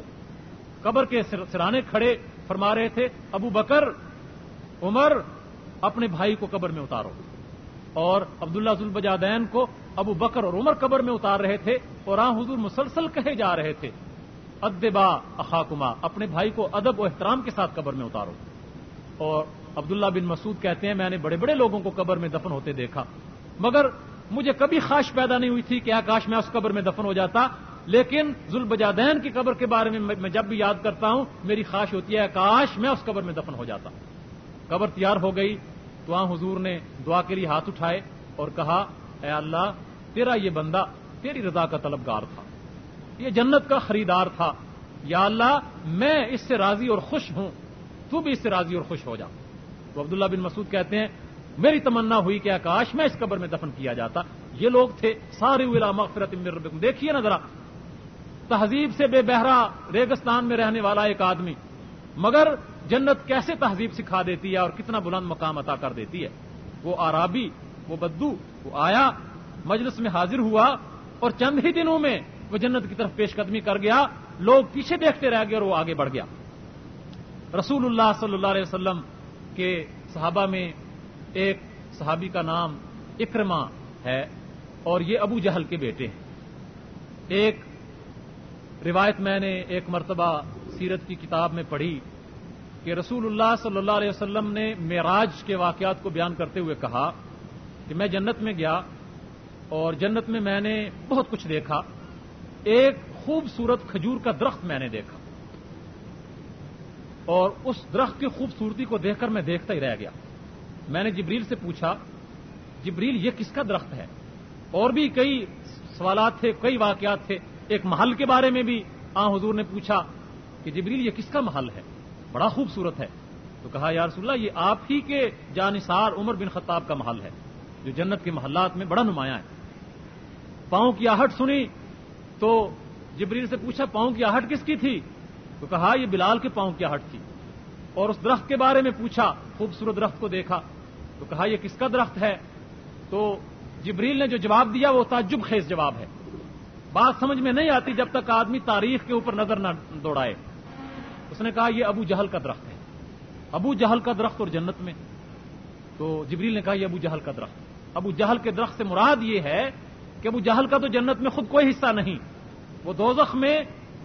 قبر کے سرانے کھڑے فرما رہے تھے ابو بکر عمر اپنے بھائی کو قبر میں اتارو, اور عبداللہ ذوالبجادین کو ابو بکر اور عمر قبر میں اتار رہے تھے اور حضور مسلسل کہے جا رہے تھے ادبا اخاکما, اپنے بھائی کو ادب و احترام کے ساتھ قبر میں اتارو. اور عبداللہ بن مسعود کہتے ہیں میں نے بڑے بڑے لوگوں کو قبر میں دفن ہوتے دیکھا, مگر مجھے کبھی خواہش پیدا نہیں ہوئی تھی کہ کاش میں اس قبر میں دفن ہو جاتا, لیکن ذوالبجادین کی قبر کے بارے میں جب بھی یاد کرتا ہوں میری خواہش ہوتی ہے کاش میں اس قبر میں دفن ہو جاتا. قبر تیار ہو گئی تو حضور نے دعا کے لیے ہاتھ اٹھائے اور کہا اے اللہ تیرا یہ بندہ تیری رضا کا طلبگار تھا, یہ جنت کا خریدار تھا, یا اللہ میں اس سے راضی اور خوش ہوں, تو بھی اس سے راضی اور خوش ہو جا. تو عبداللہ بن مسعود کہتے ہیں میری تمنا ہوئی کہ کاش میں اس قبر میں دفن کیا جاتا. یہ لوگ تھے سارے الی مغفرۃ من ربکم. دیکھیے نا ذرا, تہذیب سے بے بہرا ریگستان میں رہنے والا ایک آدمی, مگر جنت کیسے تہذیب سکھا دیتی ہے اور کتنا بلند مقام عطا کر دیتی ہے. وہ عرابی, وہ بدو, وہ آیا مجلس میں حاضر ہوا اور چند ہی دنوں میں وہ جنت کی طرف پیش قدمی کر گیا. لوگ پیچھے دیکھتے رہ گئے اور وہ آگے بڑھ گیا. رسول اللہ صلی اللہ علیہ وسلم کے صحابہ میں ایک صحابی کا نام اکرمہ ہے اور یہ ابو جہل کے بیٹے ہیں. ایک روایت میں نے ایک مرتبہ سیرت کی کتاب میں پڑھی کہ رسول اللہ صلی اللہ علیہ وسلم نے معراج کے واقعات کو بیان کرتے ہوئے کہا کہ میں جنت میں گیا اور جنت میں نے بہت کچھ دیکھا. ایک خوبصورت کھجور کا درخت میں نے دیکھا اور اس درخت کی خوبصورتی کو دیکھ کر میں دیکھتا ہی رہ گیا. میں نے جبریل سے پوچھا جبریل یہ کس کا درخت ہے؟ اور بھی کئی سوالات تھے, کئی واقعات تھے. ایک محل کے بارے میں بھی حضور نے پوچھا کہ جبریل یہ کس کا محل ہے؟ بڑا خوبصورت ہے. تو کہا یا رسول اللہ یہ آپ ہی کے جانثار عمر بن خطاب کا محل ہے جو جنت کے محلات میں بڑا نمایاں ہے. پاؤں کی آہٹ سنی تو جبریل سے پوچھا پاؤں کی آہٹ کس کی تھی؟ تو کہا یہ بلال کے پاؤں کی آہٹ تھی. اور اس درخت کے بارے میں پوچھا, خوبصورت درخت کو دیکھا تو کہا یہ کس کا درخت ہے؟ تو جبریل نے جو جواب دیا وہ تعجب خیز جواب ہے. بات سمجھ میں نہیں آتی جب تک آدمی تاریخ کے اوپر نظر نہ دوڑائے. اس نے کہا یہ ابو جہل کا درخت ہے. ابو جہل کا درخت اور جنت میں. تو جبریل نے کہا یہ ابو جہل کا درخت. ابو جہل کے درخت سے مراد یہ ہے کہ ابو جہل کا تو جنت میں خود کوئی حصہ نہیں, وہ دوزخ میں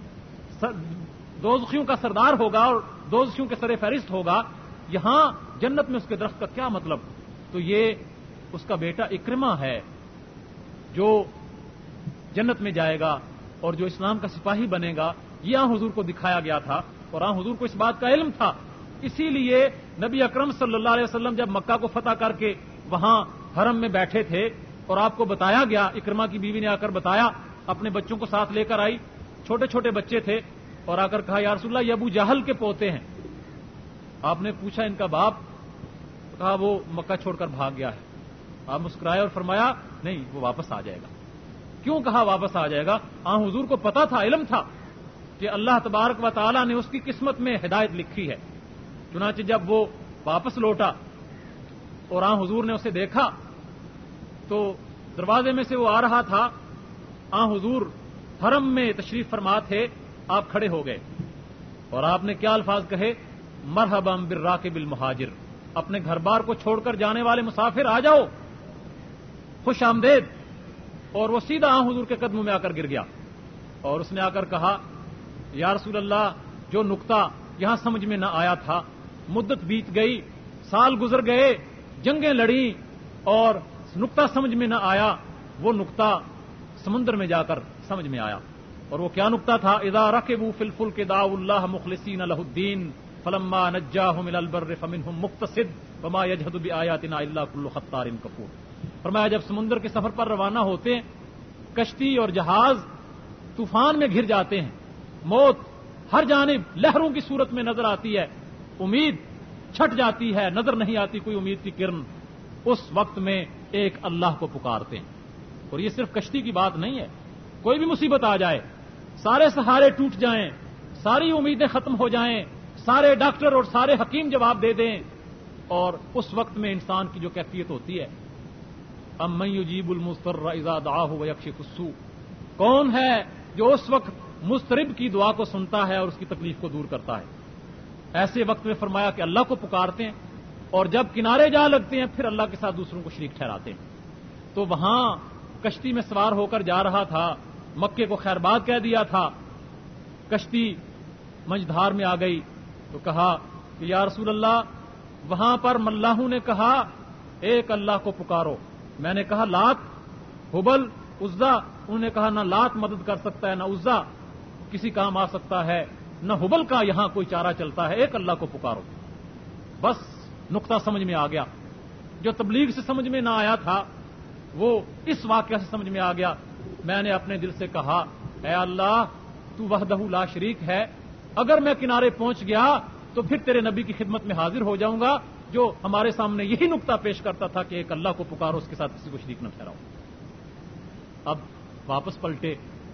دوزخیوں کا سردار ہوگا اور دوزخیوں کے سر فہرست ہوگا. یہاں جنت میں اس کے درخت کا کیا مطلب؟ تو یہ اس کا بیٹا اکرمہ ہے جو جنت میں جائے گا اور جو اسلام کا سپاہی بنے گا. یہ حضور کو دکھایا گیا تھا اور حضور کو اس بات کا علم تھا. اسی لیے نبی اکرم صلی اللہ علیہ وسلم جب مکہ کو فتح کر کے وہاں حرم میں بیٹھے تھے اور آپ کو بتایا گیا, اکرمہ کی بیوی نے آ کر بتایا, اپنے بچوں کو ساتھ لے کر آئی, چھوٹے چھوٹے بچے تھے, اور آ کر کہا یا رسول اللہ یہ ابو جہل کے پوتے ہیں. آپ نے پوچھا ان کا باپ؟ کہا وہ مکہ چھوڑ کر بھاگ گیا ہے. آپ مسکرائے اور فرمایا نہیں وہ واپس آ جائے گا. کیوں کہا واپس آ جائے گا؟ حضور کو پتا تھا, علم تھا کہ اللہ تبارک و تعالی نے اس کی قسمت میں ہدایت لکھی ہے. چنانچہ جب وہ واپس لوٹا اور حضور نے اسے دیکھا تو دروازے میں سے وہ آ رہا تھا. حضور حرم میں تشریف فرما تھے, آپ کھڑے ہو گئے اور آپ نے کیا الفاظ کہے؟ مرحبا بالراکب المہاجر, اپنے گھر بار کو چھوڑ کر جانے والے مسافر آ جاؤ, خوش آمدید. اور وہ سیدھا حضور کے قدموں میں آ کر گر گیا اور اس نے آ کر کہا یا رسول اللہ جو نقطہ یہاں سمجھ میں نہ آیا تھا, مدت بیت گئی, سال گزر گئے, جنگیں لڑیں اور نقطہ سمجھ میں نہ آیا, وہ نقطہ سمندر میں جا کر سمجھ میں آیا. اور وہ کیا نقطہ تھا؟ اذا رکبوا فی الفلک دعوا اللہ مخلصین لہ الدین فلما نجاہم الی البر فمنہم مقتصد وما یجحد بآیاتنا الا کل ختار کفور. فرمایا جب سمندر کے سفر پر روانہ ہوتے ہیں, کشتی اور جہاز طوفان میں گھر جاتے ہیں, موت ہر جانب لہروں کی صورت میں نظر آتی ہے, امید چھٹ جاتی ہے, نظر نہیں آتی کوئی امید کی کرن, اس وقت میں ایک اللہ کو پکارتے ہیں. اور یہ صرف کشتی کی بات نہیں ہے, کوئی بھی مصیبت آ جائے, سارے سہارے ٹوٹ جائیں, ساری امیدیں ختم ہو جائیں, سارے ڈاکٹر اور سارے حکیم جواب دے دیں, اور اس وقت میں انسان کی جو کیفیت ہوتی ہے امن یجیب المضطر اذا دعاہ ویکشف السوء, کون ہے جو اس وقت مضطرب کی دعا کو سنتا ہے اور اس کی تکلیف کو دور کرتا ہے. ایسے وقت میں فرمایا کہ اللہ کو پکارتے ہیں اور جب کنارے جا لگتے ہیں پھر اللہ کے ساتھ دوسروں کو شریک ٹھہراتے ہیں. تو وہاں کشتی میں سوار ہو کر جا رہا تھا, مکے کو خیر باد کہہ دیا تھا, کشتی منجدھار میں آ گئی تو کہا کہ یا رسول اللہ وہاں پر ملاحوں نے کہا ایک اللہ کو پکارو. میں نے کہا لات, حبل, عزا. انہوں نے کہا نہ لات مدد کر سکتا ہے نہ عزا کسی کام آ سکتا ہے, نہ حبل کا یہاں کوئی چارہ چلتا ہے, ایک اللہ کو پکارو. بس نقطہ سمجھ میں آ گیا. جو تبلیغ سے سمجھ میں نہ آیا تھا وہ اس واقعہ سے سمجھ میں آ گیا. میں نے اپنے دل سے کہا اے اللہ تو وحدہ لا شریک ہے, اگر میں کنارے پہنچ گیا تو پھر تیرے نبی کی خدمت میں حاضر ہو جاؤں گا جو ہمارے سامنے یہی نقطہ پیش کرتا تھا کہ ایک اللہ کو پکارو, اس کے ساتھ کسی کو شریک نہ ٹھہراؤ. اب واپس پلٹے,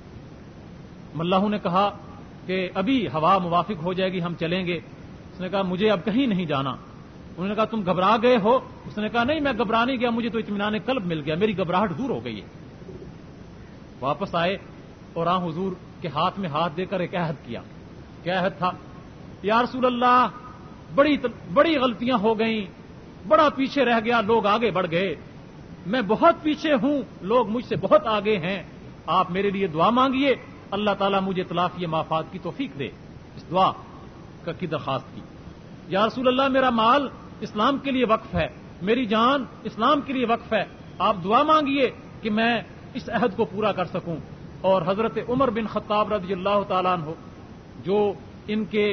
ملاحوں نے کہا کہ ابھی ہوا موافق ہو جائے گی ہم چلیں گے. اس نے کہا مجھے اب کہیں نہیں جانا. انہوں نے کہا تم گھبرا گئے ہو؟ اس نے کہا نہیں میں گھبرا نہیں گیا, مجھے تو اطمینان قلب مل گیا, میری گھبراہٹ دور ہو گئی ہے. واپس آئے اور حضور کے ہاتھ میں ہاتھ دے کر ایک عہد کیا. کیا عہد تھا؟ یا رسول اللہ بڑی غلطیاں ہو گئیں, بڑا پیچھے رہ گیا، لوگ آگے بڑھ گئے، میں بہت پیچھے ہوں، لوگ مجھ سے بہت آگے ہیں، آپ میرے لیے دعا مانگیے، اللہ تعالیٰ مجھے تلافی مافات کی توفیق دے۔ اس دعا کی درخواست کی، یا رسول اللہ میرا مال اسلام کے لیے وقف ہے، میری جان اسلام کے لیے وقف ہے، آپ دعا مانگیے کہ میں اس عہد کو پورا کر سکوں۔ اور حضرت عمر بن خطاب رضی اللہ تعالیٰ عنہ، جو ان کے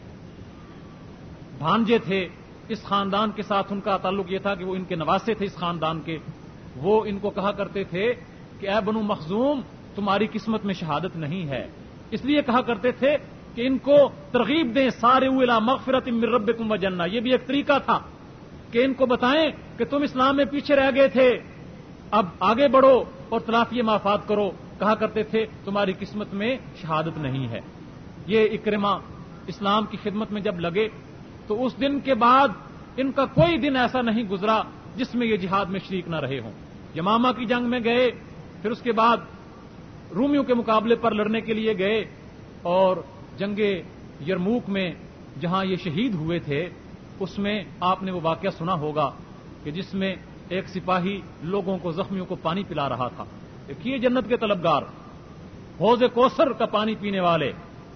بھانجے تھے، اس خاندان کے ساتھ ان کا تعلق یہ تھا کہ وہ ان کے نواسے تھے اس خاندان کے، وہ ان کو کہا کرتے تھے کہ اے بنو مخزوم تمہاری قسمت میں شہادت نہیں ہے، اس لیے کہا کرتے تھے کہ ان کو ترغیب دیں، سارعوا الی مغفرۃ من ربکم وجنہ، یہ بھی ایک طریقہ تھا کہ ان کو بتائیں کہ تم اسلام میں پیچھے رہ گئے تھے، اب آگے بڑھو اور تلافی مافات کرو۔ کہا کرتے تھے تمہاری قسمت میں شہادت نہیں ہے۔ یہ اکرمہ اسلام کی خدمت میں جب لگے تو اس دن کے بعد ان کا کوئی دن ایسا نہیں گزرا جس میں یہ جہاد میں شریک نہ رہے ہوں۔ یمامہ کی جنگ میں گئے، پھر اس کے بعد رومیوں کے مقابلے پر لڑنے کے لیے گئے، اور جنگ یرموک میں جہاں یہ شہید ہوئے تھے اس میں آپ نے وہ واقعہ سنا ہوگا کہ جس میں ایک سپاہی لوگوں کو، زخمیوں کو پانی پلا رہا تھا۔ دیکھیے جنت کے طلبگار، حوض کوثر کا پانی پینے والے،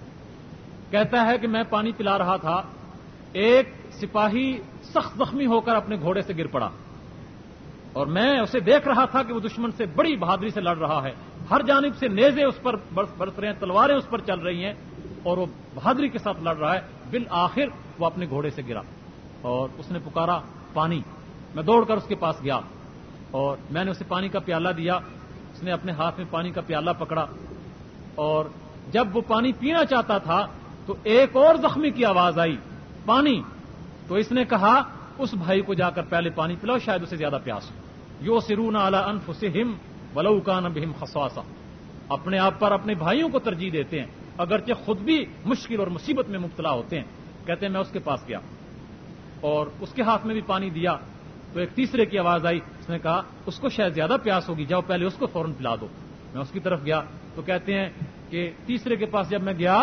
کہتا ہے کہ میں پانی پلا رہا تھا، ایک سپاہی سخت زخمی ہو کر اپنے گھوڑے سے گر پڑا، اور میں اسے دیکھ رہا تھا کہ وہ دشمن سے بڑی بہادری سے لڑ رہا ہے، ہر جانب سے نیزے اس پر برس رہے ہیں، تلواریں اس پر چل رہی ہیں، اور وہ بہادری کے ساتھ لڑ رہا ہے۔ بالآخر وہ اپنے گھوڑے سے گرا اور اس نے پکارا پانی۔ میں دوڑ کر اس کے پاس گیا اور میں نے اسے پانی کا پیالہ دیا، اس نے اپنے ہاتھ میں پانی کا پیالہ پکڑا، اور جب وہ پانی پینا چاہتا تھا تو ایک اور زخمی کی آواز آئی، پانی۔ تو اس نے کہا اس بھائی کو جا کر پہلے پانی پلاؤ، شاید اسے زیادہ پیاس ہو۔ یؤثرون علی انفسہم ولو کان بہم خصاصہ، اپنے آپ پر اپنے بھائیوں کو ترجیح دیتے ہیں اگرچہ خود بھی مشکل اور مصیبت میں مبتلا ہوتے ہیں۔ کہتے ہیں میں اس کے پاس گیا اور اس کے ہاتھ میں بھی پانی دیا تو ایک تیسرے کی آواز آئی، اس نے کہا اس کو شاید زیادہ پیاس ہوگی، جاؤ پہلے اس کو فوراً پلا دو۔ میں اس کی طرف گیا تو کہتے ہیں کہ تیسرے کے پاس جب میں گیا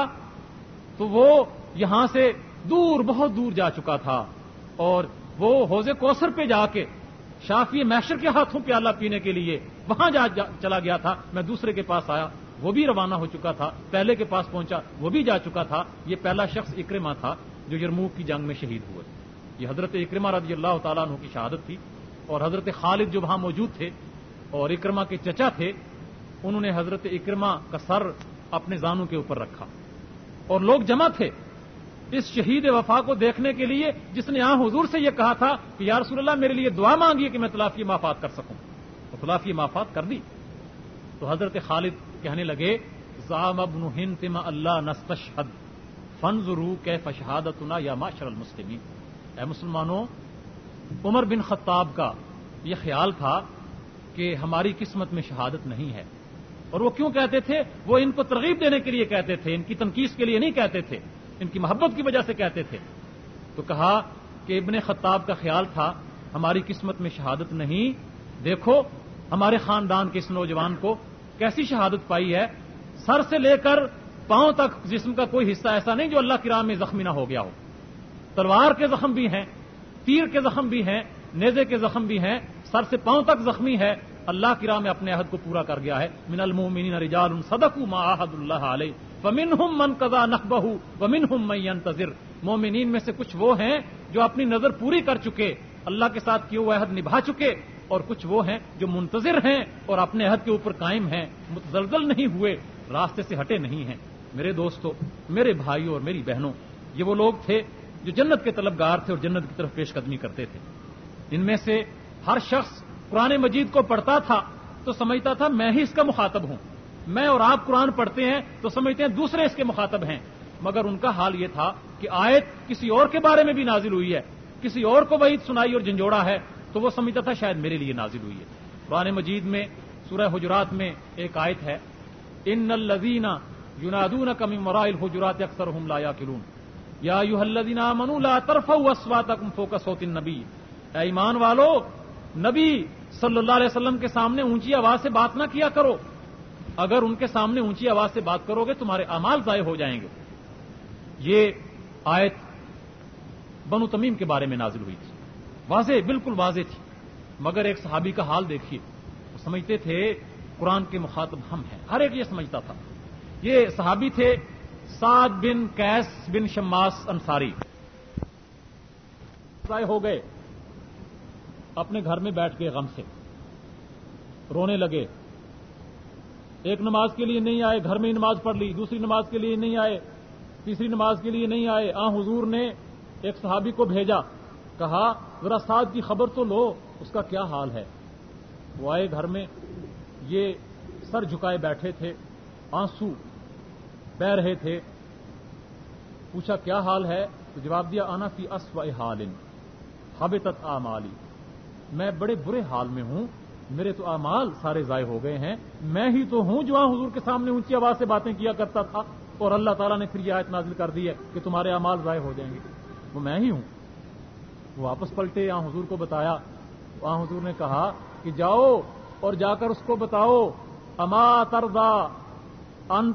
تو وہ یہاں سے دور، بہت دور جا چکا تھا، اور وہ حوض کوثر پہ جا کے شافی محشر کے ہاتھوں پیالہ پینے کے لیے وہاں چلا گیا تھا۔ میں دوسرے کے پاس آیا، وہ بھی روانہ ہو چکا تھا، پہلے کے پاس پہنچا، وہ بھی جا چکا تھا۔ یہ پہلا شخص اکرمہ تھا جو یرموک کی جنگ میں شہید ہوئے۔ یہ حضرت اکرمہ رضی اللہ تعالیٰ عنہ کی شہادت تھی، اور حضرت خالد جو وہاں موجود تھے اور اکرمہ کے چچا تھے، انہوں نے حضرت اکرمہ کا سر اپنے زانوں کے اوپر رکھا، اور لوگ جمع تھے اس شہید وفا کو دیکھنے کے لیے جس نے حضور سے یہ کہا تھا کہ یا رسول اللہ میرے لیے دعا مانگیے کہ میں تلافی مافات کر سکوں، تو تلافی مافات کر دی۔ تو حضرت خالد کہنے لگے زعم ابن ہنتم اللہ نستشہد فانظروا کیف شہادتنا یا معشر المسلمین۔ اے مسلمانوں، عمر بن خطاب کا یہ خیال تھا کہ ہماری قسمت میں شہادت نہیں ہے، اور وہ کیوں کہتے تھے؟ وہ ان کو ترغیب دینے کے لیے کہتے تھے، ان کی تنقیص کے لیے نہیں کہتے تھے، ان کی محبت کی وجہ سے کہتے تھے۔ تو کہا کہ ابن خطاب کا خیال تھا ہماری قسمت میں شہادت نہیں، دیکھو ہمارے خاندان کے اس نوجوان کو کیسی شہادت پائی ہے، سر سے لے کر پاؤں تک جسم کا کوئی حصہ ایسا نہیں جو اللہ کی راہ میں زخمی نہ ہو گیا ہو۔ تلوار کے زخم بھی ہیں، تیر کے زخم بھی ہیں، نیزے کے زخم بھی ہیں، سر سے پاؤں تک زخمی ہے، اللہ کی راہ میں اپنے عہد کو پورا کر گیا ہے۔ من المؤمنین رجال صدقوا ما عاهدوا اللہ علیہ فمنهم من قضى نحبه ومنهم من ينتظر۔ مومنین میں سے کچھ وہ ہیں جو اپنی نظر پوری کر چکے، اللہ کے ساتھ کیے ہوئے عہد نبھا چکے، اور کچھ وہ ہیں جو منتظر ہیں اور اپنے عہد کے اوپر قائم ہیں، متزلزل نہیں ہوئے، راستے سے ہٹے نہیں ہیں۔ میرے دوستو، میرے بھائیوں اور میری بہنوں، یہ وہ لوگ تھے جو جنت کے طلبگار تھے اور جنت کی طرف پیش قدمی کرتے تھے۔ ان میں سے ہر شخص قرآن مجید کو پڑھتا تھا تو سمجھتا تھا میں ہی اس کا مخاطب ہوں، میں اور آپ قرآن پڑھتے ہیں تو سمجھتے ہیں دوسرے اس کے مخاطب ہیں، مگر ان کا حال یہ تھا کہ آیت کسی اور کے بارے میں بھی نازل ہوئی ہے، کسی اور کو وعید سنائی اور جھنجھوڑا ہے تو وہ سمجھتا تھا شاید میرے لیے نازل ہوئی ہے۔ قرآن مجید میں سورہ حجرات میں ایک آیت ہے، ان الذین ینادونک من وراء الحجرات اکثرهم لا یعقلون یا ایھا الذین آمنوا لا ترفعوا اصواتکم فوق صوت النبی۔ اے ایمان والو، نبی صلی اللہ علیہ وسلم کے سامنے اونچی آواز سے بات نہ کیا کرو، اگر ان کے سامنے اونچی آواز سے بات کرو گے تمہارے اعمال ضائع ہو جائیں گے۔ یہ آیت بنو تمیم کے بارے میں نازل ہوئی تھی۔ واضح، بالکل واضح تھی. مگر ایک صحابی کا حال دیکھیے، وہ سمجھتے تھے قرآن کے مخاطب ہم ہیں، ہر ایک یہ سمجھتا تھا. یہ صحابی تھے سعد بن قیس بن شماس انصاری. ضائع ہو گئے، اپنے گھر میں بیٹھ کے غم سے رونے لگے. ایک نماز کے لیے نہیں آئے، گھر میں ہی نماز پڑھ لی. دوسری نماز کے لیے نہیں آئے، تیسری نماز کے لیے نہیں آئے. حضور نے ایک صحابی کو بھیجا، کہا ذرا سعد کی خبر تو لو، اس کا کیا حال ہے. وہ آئے گھر میں، یہ سر جھکائے بیٹھے تھے، آنسو بہہ رہے تھے. پوچھا کیا حال ہے، تو جواب دیا انا فی اسوء حال حبطت اعمالی، میں بڑے برے حال میں ہوں، میرے تو اعمال سارے ضائع ہو گئے ہیں. میں ہی تو ہوں جو حضور کے سامنے اونچی آواز سے باتیں کیا کرتا تھا، اور اللہ تعالیٰ نے پھر یہ آیت نازل کر دی ہے کہ تمہارے اعمال ضائع ہو جائیں گے، وہ میں ہی ہوں. وہ واپس پلٹے، حضور کو بتایا. حضور نے کہا کہ جاؤ اور جا کر اس کو بتاؤ اما ترضا ان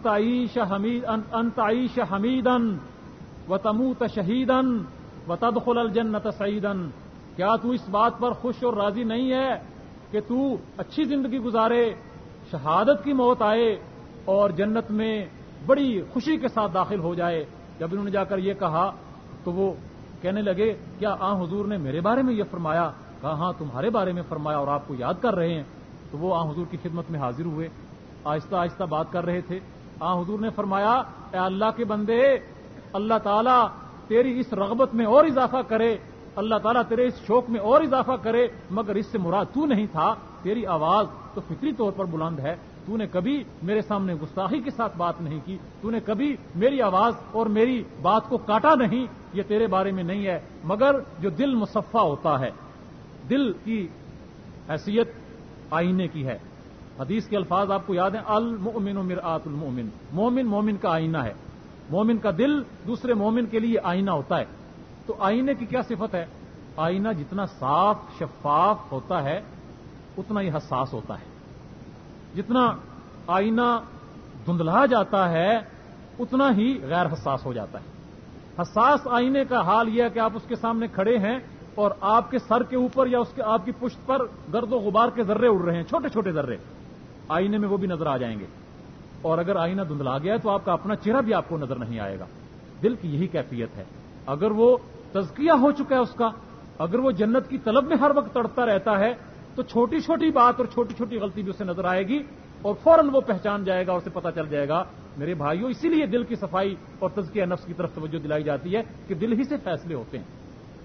تعیش حمیدا وتموت شہیدا وتدخل الجنت سعیدا، کیا تو اس بات پر خوش اور راضی نہیں ہے کہ تو اچھی زندگی گزارے، شہادت کی موت آئے اور جنت میں بڑی خوشی کے ساتھ داخل ہو جائے. جب انہوں نے جا کر یہ کہا تو وہ کہنے لگے کیا حضور نے میرے بارے میں یہ فرمایا؟ کہا ہاں تمہارے بارے میں فرمایا اور آپ کو یاد کر رہے ہیں. تو وہ حضور کی خدمت میں حاضر ہوئے، آہستہ آہستہ بات کر رہے تھے. حضور نے فرمایا اے اللہ کے بندے، اللہ تعالیٰ تیری اس رغبت میں اور اضافہ کرے، اللہ تعالیٰ تیرے اس شوق میں اور اضافہ کرے، مگر اس سے مراد تو نہیں تھا. تیری آواز تو فطری طور پر بلند ہے، تو نے کبھی میرے سامنے گستاخی کے ساتھ بات نہیں کی، تو نے کبھی میری آواز اور میری بات کو کاٹا نہیں، یہ تیرے بارے میں نہیں ہے. مگر جو دل مصفہ ہوتا ہے، دل کی حیثیت آئینے کی ہے. حدیث کے الفاظ آپ کو یاد ہیں، المؤمن مرآت المؤمن، مومن مومن کا آئینہ ہے. مومن کا دل دوسرے مومن کے لیے آئینہ ہوتا ہے. تو آئینے کی کیا صفت ہے؟ آئینہ جتنا صاف شفاف ہوتا ہے اتنا ہی حساس ہوتا ہے. جتنا آئینہ دھندلا جاتا ہے اتنا ہی غیر حساس ہو جاتا ہے. حساس آئینے کا حال یہ ہے کہ آپ اس کے سامنے کھڑے ہیں اور آپ کے سر کے اوپر یا آپ کی پشت پر گرد و غبار کے ذرے اڑ رہے ہیں، چھوٹے چھوٹے ذرے، آئینے میں وہ بھی نظر آ جائیں گے. اور اگر آئینہ دھندلا گیا ہے تو آپ کا اپنا چہرہ بھی آپ کو نظر نہیں آئے گا. دل کی یہی کیفیت ہے. اگر وہ تزکیہ ہو چکا ہے اس کا، اگر وہ جنت کی طلب میں ہر وقت تڑپتا رہتا ہے، تو چھوٹی چھوٹی بات اور چھوٹی چھوٹی غلطی بھی اسے نظر آئے گی اور فوراً وہ پہچان جائے گا اور اسے پتہ چل جائے گا. میرے بھائیوں، اسی لیے دل کی صفائی اور تزکیہ نفس کی طرف توجہ دلائی جاتی ہے کہ دل ہی سے فیصلے ہوتے ہیں.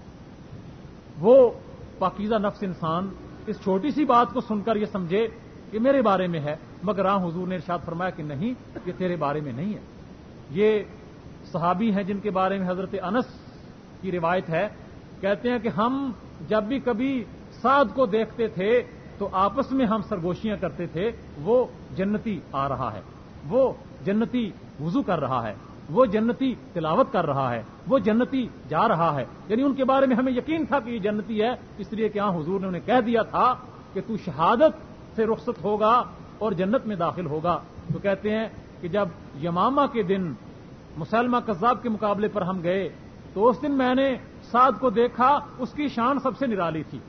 وہ پاکیزہ نفس انسان اس چھوٹی سی بات کو سن کر یہ سمجھے کہ میرے بارے میں ہے، مگر حضور نے ارشاد فرمایا کہ نہیں، یہ تیرے بارے میں نہیں ہے. یہ صحابی ہیں جن کے بارے میں حضرت انس کی روایت ہے، کہتے ہیں کہ ہم جب بھی کبھی سعد کو دیکھتے تھے تو آپس میں ہم سرگوشیاں کرتے تھے، وہ جنتی آ رہا ہے، وہ جنتی وضو کر رہا ہے، وہ جنتی تلاوت کر رہا ہے، وہ جنتی جا رہا ہے. یعنی ان کے بارے میں ہمیں یقین تھا کہ یہ جنتی ہے، اس لیے کہ حضور نے انہیں کہہ دیا تھا کہ تو شہادت سے رخصت ہوگا اور جنت میں داخل ہوگا. تو کہتے ہیں کہ جب یمامہ کے دن مسلمہ کذاب کے مقابلے پر ہم گئے تو اس دن میں نے سعد کو دیکھا، اس کی شان سب سے نرالی تھی.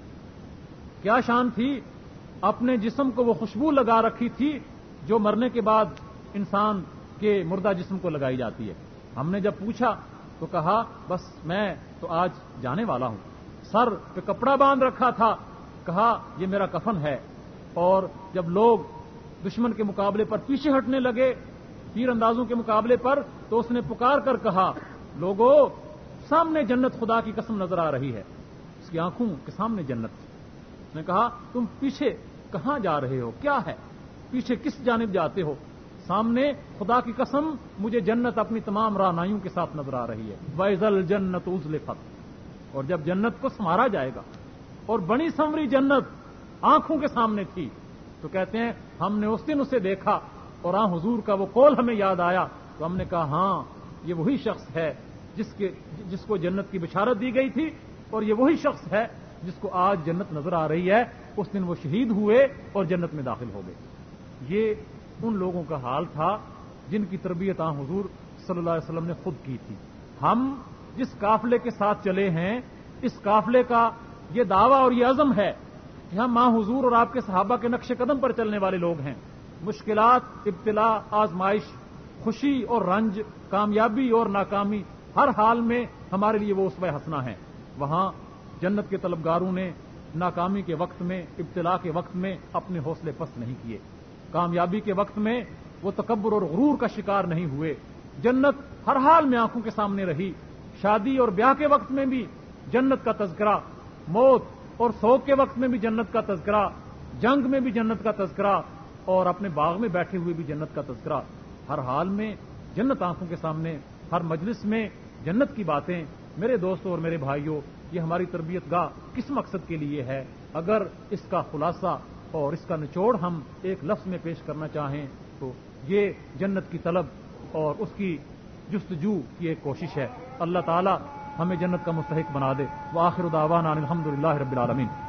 کیا شان تھی؟ اپنے جسم کو وہ خوشبو لگا رکھی تھی جو مرنے کے بعد انسان کے مردہ جسم کو لگائی جاتی ہے. ہم نے جب پوچھا تو کہا بس میں تو آج جانے والا ہوں. سر پہ کپڑا باندھ رکھا تھا، کہا یہ میرا کفن ہے. اور جب لوگ دشمن کے مقابلے پر پیچھے ہٹنے لگے، تیر اندازوں کے مقابلے پر، تو اس نے پکار کر کہا لوگوں، سامنے جنت خدا کی قسم نظر آ رہی ہے. اس کی آنکھوں کے سامنے جنت. اس نے کہا تم پیچھے کہاں جا رہے ہو، کیا ہے پیچھے، کس جانب جاتے ہو؟ سامنے خدا کی قسم مجھے جنت اپنی تمام رہنائیوں کے ساتھ نظر آ رہی ہے. وَإِذَا الْجَنَّةُ أُزْلِفَتْ، اور جب جنت کو سنوارا جائے گا، اور بڑی سنوری جنت آنکھوں کے سامنے تھی. تو کہتے ہیں ہم نے اس دن اسے دیکھا اور حضور کا وہ قول ہمیں یاد آیا تو ہم نے کہا ہاں یہ وہی شخص ہے جس کو جنت کی بشارت دی گئی تھی، اور یہ وہی شخص ہے جس کو آج جنت نظر آ رہی ہے. اس دن وہ شہید ہوئے اور جنت میں داخل ہو گئے. یہ ان لوگوں کا حال تھا جن کی تربیت حضور صلی اللہ علیہ وسلم نے خود کی تھی. ہم جس قافلے کے ساتھ چلے ہیں، اس قافلے کا یہ دعویٰ اور یہ عزم ہے کہ ہم ماں حضور اور آپ کے صحابہ کے نقش قدم پر چلنے والے لوگ ہیں. مشکلات، ابتلا، آزمائش، خوشی اور رنج، کامیابی اور ناکامی، ہر حال میں ہمارے لیے وہ اسوہ حسنہ ہیں. وہاں جنت کے طلبگاروں نے ناکامی کے وقت میں، ابتلا کے وقت میں اپنے حوصلے پست نہیں کیے. کامیابی کے وقت میں وہ تکبر اور غرور کا شکار نہیں ہوئے. جنت ہر حال میں آنکھوں کے سامنے رہی. شادی اور بیاہ کے وقت میں بھی جنت کا تذکرہ، موت اور سوگ کے وقت میں بھی جنت کا تذکرہ، جنگ میں بھی جنت کا تذکرہ، اور اپنے باغ میں بیٹھے ہوئے بھی جنت کا تذکرہ. ہر حال میں جنت آنکھوں کے سامنے، ہر مجلس میں جنت کی باتیں. میرے دوستوں اور میرے بھائیوں، یہ ہماری تربیت گاہ کس مقصد کے لیے ہے؟ اگر اس کا خلاصہ اور اس کا نچوڑ ہم ایک لفظ میں پیش کرنا چاہیں تو یہ جنت کی طلب اور اس کی جستجو کی ایک کوشش ہے. اللہ تعالی ہمیں جنت کا مستحق بنا دے. وآخر دعوانا الحمدللہ رب العالمین.